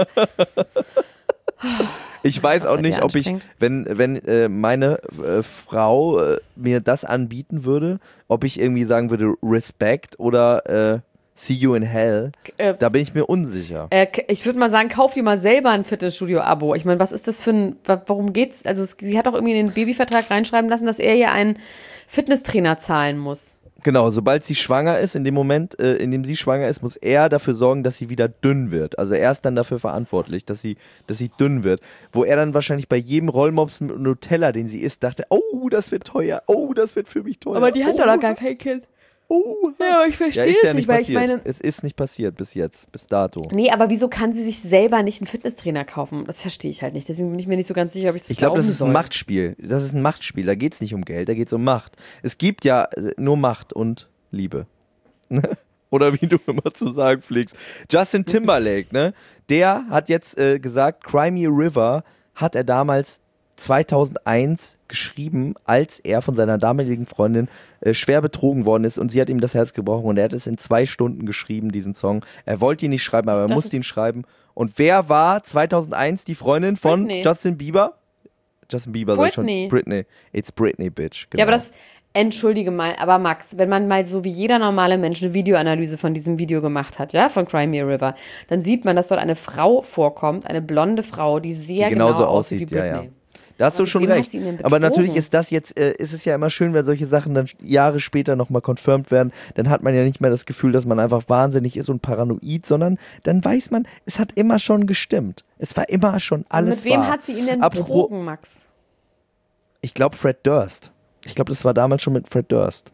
Speaker 3: Ich weiß
Speaker 2: Das
Speaker 3: auch
Speaker 2: ist
Speaker 3: nicht,
Speaker 2: ja
Speaker 3: ob ich,
Speaker 2: anstrengend.
Speaker 3: wenn, wenn äh, meine äh, Frau äh, mir das anbieten würde, ob ich irgendwie sagen würde, Respect oder äh, See you in hell,
Speaker 2: Äh,
Speaker 3: da bin ich mir unsicher.
Speaker 2: Äh, k- ich würde mal sagen, kauf dir mal selber ein Fitnessstudio-Abo. Ich meine, was ist das für ein, wa- warum geht's? Also es, sie hat auch irgendwie in den Babyvertrag reinschreiben lassen, dass er ihr einen Fitnesstrainer zahlen muss.
Speaker 3: Genau, sobald sie schwanger ist, in dem Moment, äh, in dem sie schwanger ist, muss er dafür sorgen, dass sie wieder dünn wird. Also er ist dann dafür verantwortlich, dass sie, dass sie dünn wird. Wo er dann wahrscheinlich bei jedem Rollmops mit Nutella, den sie isst, dachte, oh, das wird teuer, oh, das wird für mich teuer. oh,
Speaker 2: kein Kind.
Speaker 3: Oh,
Speaker 2: Ja, ich
Speaker 3: ja,
Speaker 2: verstehe
Speaker 3: ist
Speaker 2: es
Speaker 3: ja
Speaker 2: nicht,
Speaker 3: nicht
Speaker 2: weil ich
Speaker 3: passiert.
Speaker 2: meine...
Speaker 3: Es ist nicht passiert bis jetzt, bis dato.
Speaker 2: Nee, aber wieso kann sie sich selber nicht einen Fitnesstrainer kaufen? Das verstehe ich halt nicht. Deswegen bin ich mir nicht so ganz sicher, ob ich das
Speaker 3: Ich glaube, das
Speaker 2: glauben
Speaker 3: ist ein
Speaker 2: soll.
Speaker 3: Machtspiel. Das ist ein Machtspiel. Da geht es nicht um Geld, da geht es um Macht. Es gibt ja äh, nur Macht und Liebe. Oder wie du immer zu sagen pflegst. Justin Timberlake, ne? Der hat jetzt äh, gesagt, Cry Me a River hat er damals zweitausendeins geschrieben, als er von seiner damaligen Freundin äh, schwer betrogen worden ist und sie hat ihm das Herz gebrochen und er hat es in zwei Stunden geschrieben, diesen Song. Er wollte ihn nicht schreiben, aber er musste ihn schreiben. Und wer war zweitausendeins die Freundin von
Speaker 2: Britney.
Speaker 3: Justin Bieber? Justin Bieber, sag ich schon.
Speaker 2: Britney.
Speaker 3: Britney. It's Britney, bitch. Genau.
Speaker 2: Ja, aber das, entschuldige mal, aber Max, wenn man mal so wie jeder normale Mensch eine Videoanalyse von diesem Video gemacht hat, ja, von Cry Me a River, dann sieht man, dass dort eine Frau vorkommt, eine blonde Frau, die sehr
Speaker 3: die genauso
Speaker 2: genau aussieht wie
Speaker 3: aussieht, ja,
Speaker 2: Britney.
Speaker 3: ja. Da hast
Speaker 2: Aber
Speaker 3: du schon
Speaker 2: mit wem hat
Speaker 3: recht.
Speaker 2: sie ihn denn
Speaker 3: Aber natürlich
Speaker 2: betrogen?
Speaker 3: ist das jetzt, äh, ist es ja immer schön, wenn solche Sachen dann Jahre später nochmal confirmed werden. Dann hat man ja nicht mehr das Gefühl, dass man einfach wahnsinnig ist und paranoid, sondern dann weiß man, es hat immer schon gestimmt. Es war immer schon alles
Speaker 2: Mit wem
Speaker 3: wahr.
Speaker 2: hat sie ihn denn
Speaker 3: Apropos-
Speaker 2: betrogen, Max?
Speaker 3: Ich glaube Fred Durst. Ich glaube, das war damals schon mit Fred Durst.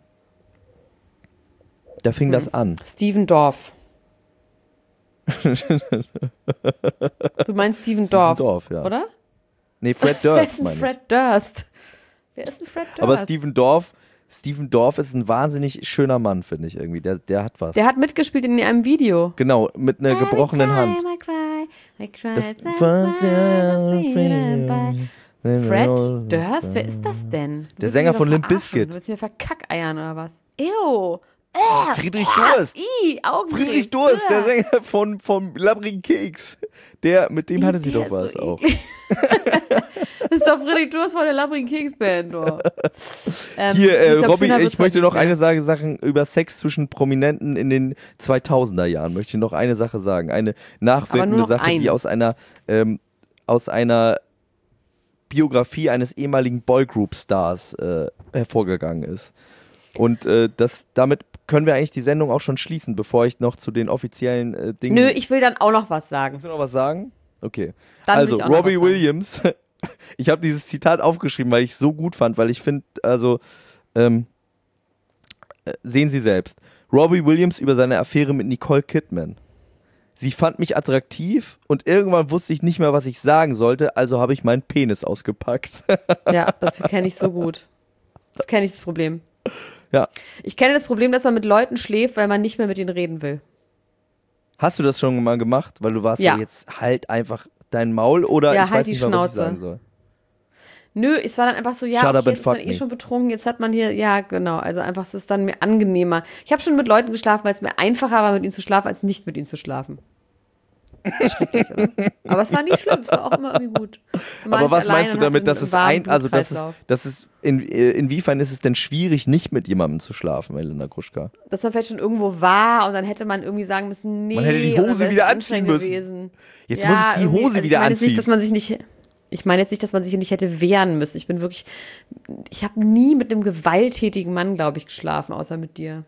Speaker 3: Da fing
Speaker 2: Hm.
Speaker 3: das an.
Speaker 2: Steven Dorff. Du meinst Steven Dorff,
Speaker 3: Dorff, ja.
Speaker 2: oder?
Speaker 3: Nee, Fred
Speaker 2: Wer
Speaker 3: Durst
Speaker 2: ist ein
Speaker 3: meine ich.
Speaker 2: Fred Durst? Wer ist ein Fred Durst?
Speaker 3: Aber Steven Dorff, Steven Dorff ist ein wahnsinnig schöner Mann, finde ich irgendwie. Der, der hat was.
Speaker 2: Der hat mitgespielt in einem Video.
Speaker 3: Genau, mit einer gebrochenen Hand.
Speaker 2: I cry, I cry,
Speaker 3: Das-
Speaker 2: it's Fred Durst? Wer ist das denn? Du
Speaker 3: Der
Speaker 2: willst
Speaker 3: Sänger
Speaker 2: mich
Speaker 3: von
Speaker 2: doch
Speaker 3: Limp
Speaker 2: verarschen.
Speaker 3: Bizkit.
Speaker 2: Du willst mir verkackeiern oder was? Ew.
Speaker 3: Friedrich Durst.
Speaker 2: I, Augenkrebs.
Speaker 3: Friedrich Durst, der
Speaker 2: Ugh.
Speaker 3: Sänger von, vom labbrigen Keks. Der, mit dem hatte sie
Speaker 2: Der
Speaker 3: doch
Speaker 2: ist
Speaker 3: was
Speaker 2: so
Speaker 3: auch.
Speaker 2: eklig. Das ist doch Friedrich Durst von der labbrigen Keksband. Oh. Ähm,
Speaker 3: Hier, äh,
Speaker 2: ich glaub,
Speaker 3: Robby,
Speaker 2: schöner
Speaker 3: ich
Speaker 2: wird's
Speaker 3: möchte
Speaker 2: heute
Speaker 3: noch
Speaker 2: nicht
Speaker 3: eine
Speaker 2: mehr.
Speaker 3: Sache sagen über Sex zwischen Prominenten in den zweitausender Jahren. Möchte ich noch eine Sache sagen. Eine
Speaker 2: Aber nur
Speaker 3: nachwirkende
Speaker 2: noch
Speaker 3: Sache, die
Speaker 2: eine.
Speaker 3: aus einer, ähm, aus einer Biografie eines ehemaligen Boygroup-Stars äh, hervorgegangen ist. Und äh, das, damit können wir eigentlich die Sendung auch schon schließen, bevor ich noch zu den offiziellen äh, Dingen...
Speaker 2: Nö, ich will dann auch noch was sagen.
Speaker 3: Willst du noch was sagen? Okay.
Speaker 2: Dann will
Speaker 3: also,
Speaker 2: ich auch noch
Speaker 3: Robbie
Speaker 2: was sagen.
Speaker 3: Williams, ich habe dieses Zitat aufgeschrieben, weil ich es so gut fand, weil ich finde, also, ähm, äh, sehen Sie selbst. Robbie Williams über seine Affäre mit Nicole Kidman. Sie fand mich attraktiv und irgendwann wusste ich nicht mehr, was ich sagen sollte, also habe ich meinen Penis ausgepackt.
Speaker 2: Ja, das kenne ich so gut. Das kenne ich, das Problem.
Speaker 3: Ja.
Speaker 2: Ich kenne das Problem, dass man mit Leuten schläft, weil man nicht mehr mit ihnen reden will.
Speaker 3: Hast du das schon mal gemacht? Weil du warst ja,
Speaker 2: Ja.
Speaker 3: jetzt halt einfach dein Maul oder
Speaker 2: Ja,
Speaker 3: ich
Speaker 2: halt
Speaker 3: weiß
Speaker 2: die
Speaker 3: nicht mal, was ich
Speaker 2: Schnauze.
Speaker 3: sagen soll.
Speaker 2: Nö, es war dann einfach so, ja,
Speaker 3: Shut up
Speaker 2: okay,
Speaker 3: and
Speaker 2: jetzt ist man
Speaker 3: fuck
Speaker 2: eh
Speaker 3: me.
Speaker 2: schon betrunken, jetzt hat man hier, ja, genau, also einfach, es ist dann mir angenehmer. Ich habe schon mit Leuten geschlafen, weil es mir einfacher war, mit ihnen zu schlafen, als nicht mit ihnen zu schlafen. Das ist schrecklich, oder? Aber es war nicht schlimm, es war auch immer irgendwie gut. Dann war
Speaker 3: Aber
Speaker 2: ich
Speaker 3: was
Speaker 2: allein
Speaker 3: meinst du
Speaker 2: und hatte
Speaker 3: damit, dass
Speaker 2: einen
Speaker 3: es
Speaker 2: warmen
Speaker 3: ein, also das ist,
Speaker 2: Blutkreislauf.
Speaker 3: das ist in, äh, inwiefern ist es denn schwierig, nicht mit jemandem zu schlafen, Elena Gruschka?
Speaker 2: Dass man vielleicht schon irgendwo war und dann hätte man irgendwie sagen müssen, nee,
Speaker 3: Man hätte die
Speaker 2: oder
Speaker 3: Hose
Speaker 2: wäre es
Speaker 3: wieder
Speaker 2: anstrengend
Speaker 3: anziehen müssen.
Speaker 2: gewesen.
Speaker 3: Jetzt
Speaker 2: Ja,
Speaker 3: muss ich die
Speaker 2: irgendwie-
Speaker 3: Hose
Speaker 2: also
Speaker 3: wieder
Speaker 2: ich meine jetzt
Speaker 3: anziehen.
Speaker 2: nicht, dass man sich nicht, ich meine jetzt nicht, dass man sich nicht hätte wehren müssen. Ich bin wirklich, ich habe nie mit einem gewalttätigen Mann, glaube ich, geschlafen, außer mit dir.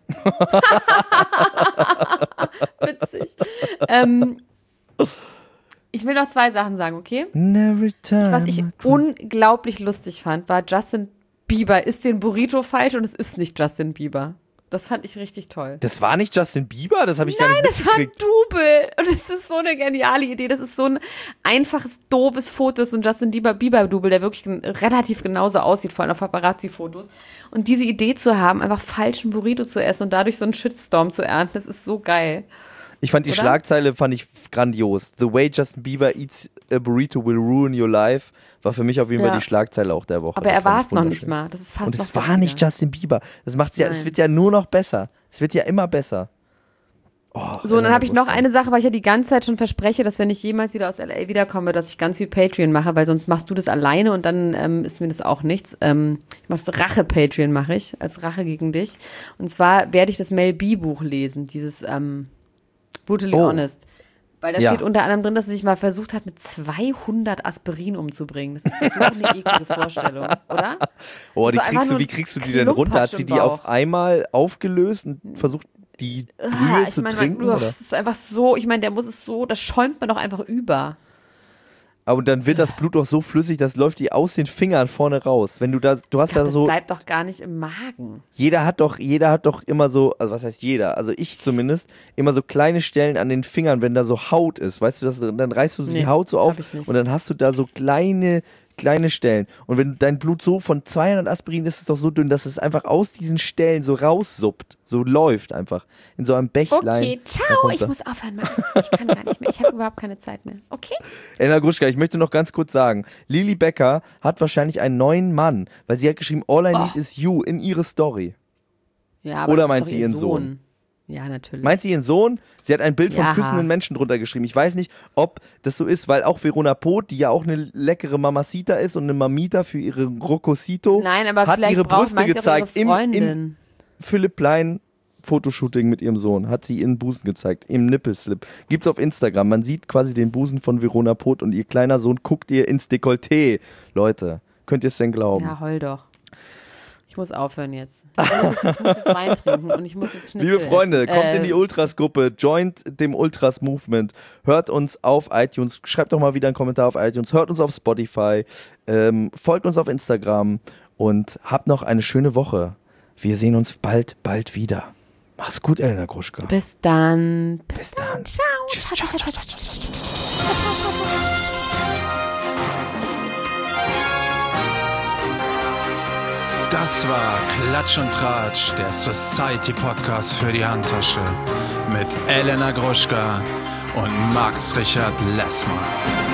Speaker 2: Witzig. Ähm, ich will noch zwei Sachen sagen, okay?
Speaker 3: Every time
Speaker 2: Was ich
Speaker 3: I cry.
Speaker 2: unglaublich lustig fand, war Justin Bieber isst den Burrito falsch und es ist nicht Justin Bieber. Das fand ich richtig toll.
Speaker 3: Das war nicht Justin Bieber? Das habe ich gar nicht
Speaker 2: Das war ein
Speaker 3: mitgekriegt.
Speaker 2: Double. Und das ist so eine geniale Idee. Das ist so ein einfaches, doofes Foto. Das ist ein Justin Bieber Bieber-Double, der wirklich gen- relativ genauso aussieht, vor allem auf Paparazzi-Fotos. Und diese Idee zu haben, einfach falschen Burrito zu essen und dadurch so einen Shitstorm zu ernten, das ist so geil.
Speaker 3: Ich fand die
Speaker 2: Oder?
Speaker 3: Schlagzeile fand ich f- grandios. The way Justin Bieber eats a burrito will ruin your life war für mich auf jeden
Speaker 2: Ja.
Speaker 3: Fall die Schlagzeile auch der Woche.
Speaker 2: Aber
Speaker 3: Das
Speaker 2: er war
Speaker 3: fand
Speaker 2: es
Speaker 3: ich
Speaker 2: noch
Speaker 3: wunderschön.
Speaker 2: nicht mal. Das ist fast
Speaker 3: Und
Speaker 2: noch
Speaker 3: es war
Speaker 2: witziger.
Speaker 3: nicht Justin Bieber. Das macht's ja, es
Speaker 2: Nein.
Speaker 3: wird ja nur noch besser. Es wird ja immer besser. Oh,
Speaker 2: So, und dann
Speaker 3: Elena
Speaker 2: habe ich noch
Speaker 3: Gruschka.
Speaker 2: eine Sache, weil ich ja die ganze Zeit schon verspreche, dass wenn ich jemals wieder aus L A wiederkomme, dass ich ganz viel Patreon mache, weil sonst machst du das alleine und dann ähm, ist mir das auch nichts. Ähm, ich mache das Rache-Patreon, mache ich, als Rache gegen dich. Und zwar werde ich das Mel B-Buch lesen, dieses ähm, Brutally
Speaker 3: Oh.
Speaker 2: Honest. Weil da
Speaker 3: Ja.
Speaker 2: steht unter anderem drin, dass sie sich mal versucht hat, mit zweihundert Aspirin umzubringen. Das ist so eine eklige Vorstellung, oder?
Speaker 3: Oh, die
Speaker 2: So einfach
Speaker 3: kriegst du,
Speaker 2: nur
Speaker 3: wie
Speaker 2: ein
Speaker 3: kriegst du die denn runter? Hat
Speaker 2: Klumpatsch
Speaker 3: sie
Speaker 2: im
Speaker 3: die auf
Speaker 2: Bauch.
Speaker 3: einmal aufgelöst und versucht, die Brühe
Speaker 2: Ah,
Speaker 3: zu
Speaker 2: ich meine,
Speaker 3: trinken?
Speaker 2: man,
Speaker 3: Oder?
Speaker 2: das ist einfach so, ich meine, der muss es so, das schäumt man doch einfach über.
Speaker 3: Aber dann wird das Blut doch so flüssig, das läuft die aus den Fingern vorne raus. Wenn du da, du hast
Speaker 2: Ich glaub,
Speaker 3: da
Speaker 2: das
Speaker 3: so,
Speaker 2: bleibt doch gar nicht im Magen.
Speaker 3: jeder hat doch, jeder hat doch immer so, also was heißt jeder, also ich zumindest, immer so kleine Stellen an den Fingern, wenn da so Haut ist, weißt du, das, dann reißt du so
Speaker 2: Nee,
Speaker 3: die Haut so auf
Speaker 2: hab ich nicht.
Speaker 3: und dann hast du da so kleine, kleine Stellen. Und wenn dein Blut so von zweihundert Aspirin ist es doch so dünn, dass es einfach aus diesen Stellen so raussuppt, so läuft einfach in so einem Bächlein.
Speaker 2: Okay, ciao, ich muss aufhören, Max. Ich kann gar nicht mehr, ich habe überhaupt keine Zeit mehr. Okay?
Speaker 3: Elena Gruschka, ich möchte noch ganz kurz sagen, Lili Becker hat wahrscheinlich einen neuen Mann, weil sie hat geschrieben, all I
Speaker 2: Oh.
Speaker 3: need is you in ihre Story.
Speaker 2: Ja, aber
Speaker 3: Oder
Speaker 2: das ist
Speaker 3: meint
Speaker 2: doch
Speaker 3: sie
Speaker 2: ihr
Speaker 3: ihren Sohn?
Speaker 2: Ja, natürlich.
Speaker 3: Meint sie ihren Sohn? Sie hat ein Bild von
Speaker 2: Ja.
Speaker 3: küssenden Menschen drunter geschrieben. Ich weiß nicht, ob das so ist, weil auch Verona Poth, die ja auch eine leckere Mamacita ist und eine Mamita für ihre Rocosito,
Speaker 2: Nein, aber
Speaker 3: hat
Speaker 2: vielleicht
Speaker 3: ihre
Speaker 2: braucht
Speaker 3: Brüste
Speaker 2: meinst du auch
Speaker 3: gezeigt
Speaker 2: ihre
Speaker 3: im,
Speaker 2: Freundin.
Speaker 3: im Philipp Plein Fotoshooting mit ihrem Sohn. Hat sie ihren Busen gezeigt, im Nippelslip. Gibt's auf Instagram. Man sieht quasi den Busen von Verona Poth und ihr kleiner Sohn guckt ihr ins Dekolleté. Leute, könnt ihr es denn glauben?
Speaker 2: Ja, heul doch. Ich muss aufhören jetzt. Ich muss jetzt, ich muss jetzt Wein trinken und ich muss jetzt Schnitzel
Speaker 3: Liebe Freunde,
Speaker 2: essen.
Speaker 3: kommt
Speaker 2: äh,
Speaker 3: in die Ultras-Gruppe, joint dem Ultras-Movement, hört uns auf iTunes, schreibt doch mal wieder einen Kommentar auf iTunes, hört uns auf Spotify, ähm, folgt uns auf Instagram und habt noch eine schöne Woche. Wir sehen uns bald, bald wieder. Mach's gut, Elena Gruschka.
Speaker 2: Bis dann. Bis,
Speaker 3: Bis
Speaker 2: dann.
Speaker 3: dann.
Speaker 2: Ciao.
Speaker 3: Tschüss,
Speaker 2: Ciao,
Speaker 3: ciao,
Speaker 2: ciao,
Speaker 3: ciao,
Speaker 2: ciao,
Speaker 3: ciao,
Speaker 2: ciao.
Speaker 1: Das war Klatsch und Tratsch, der Society Podcast für die Handtasche mit Elena Gruschka und Max Richard Lessmann.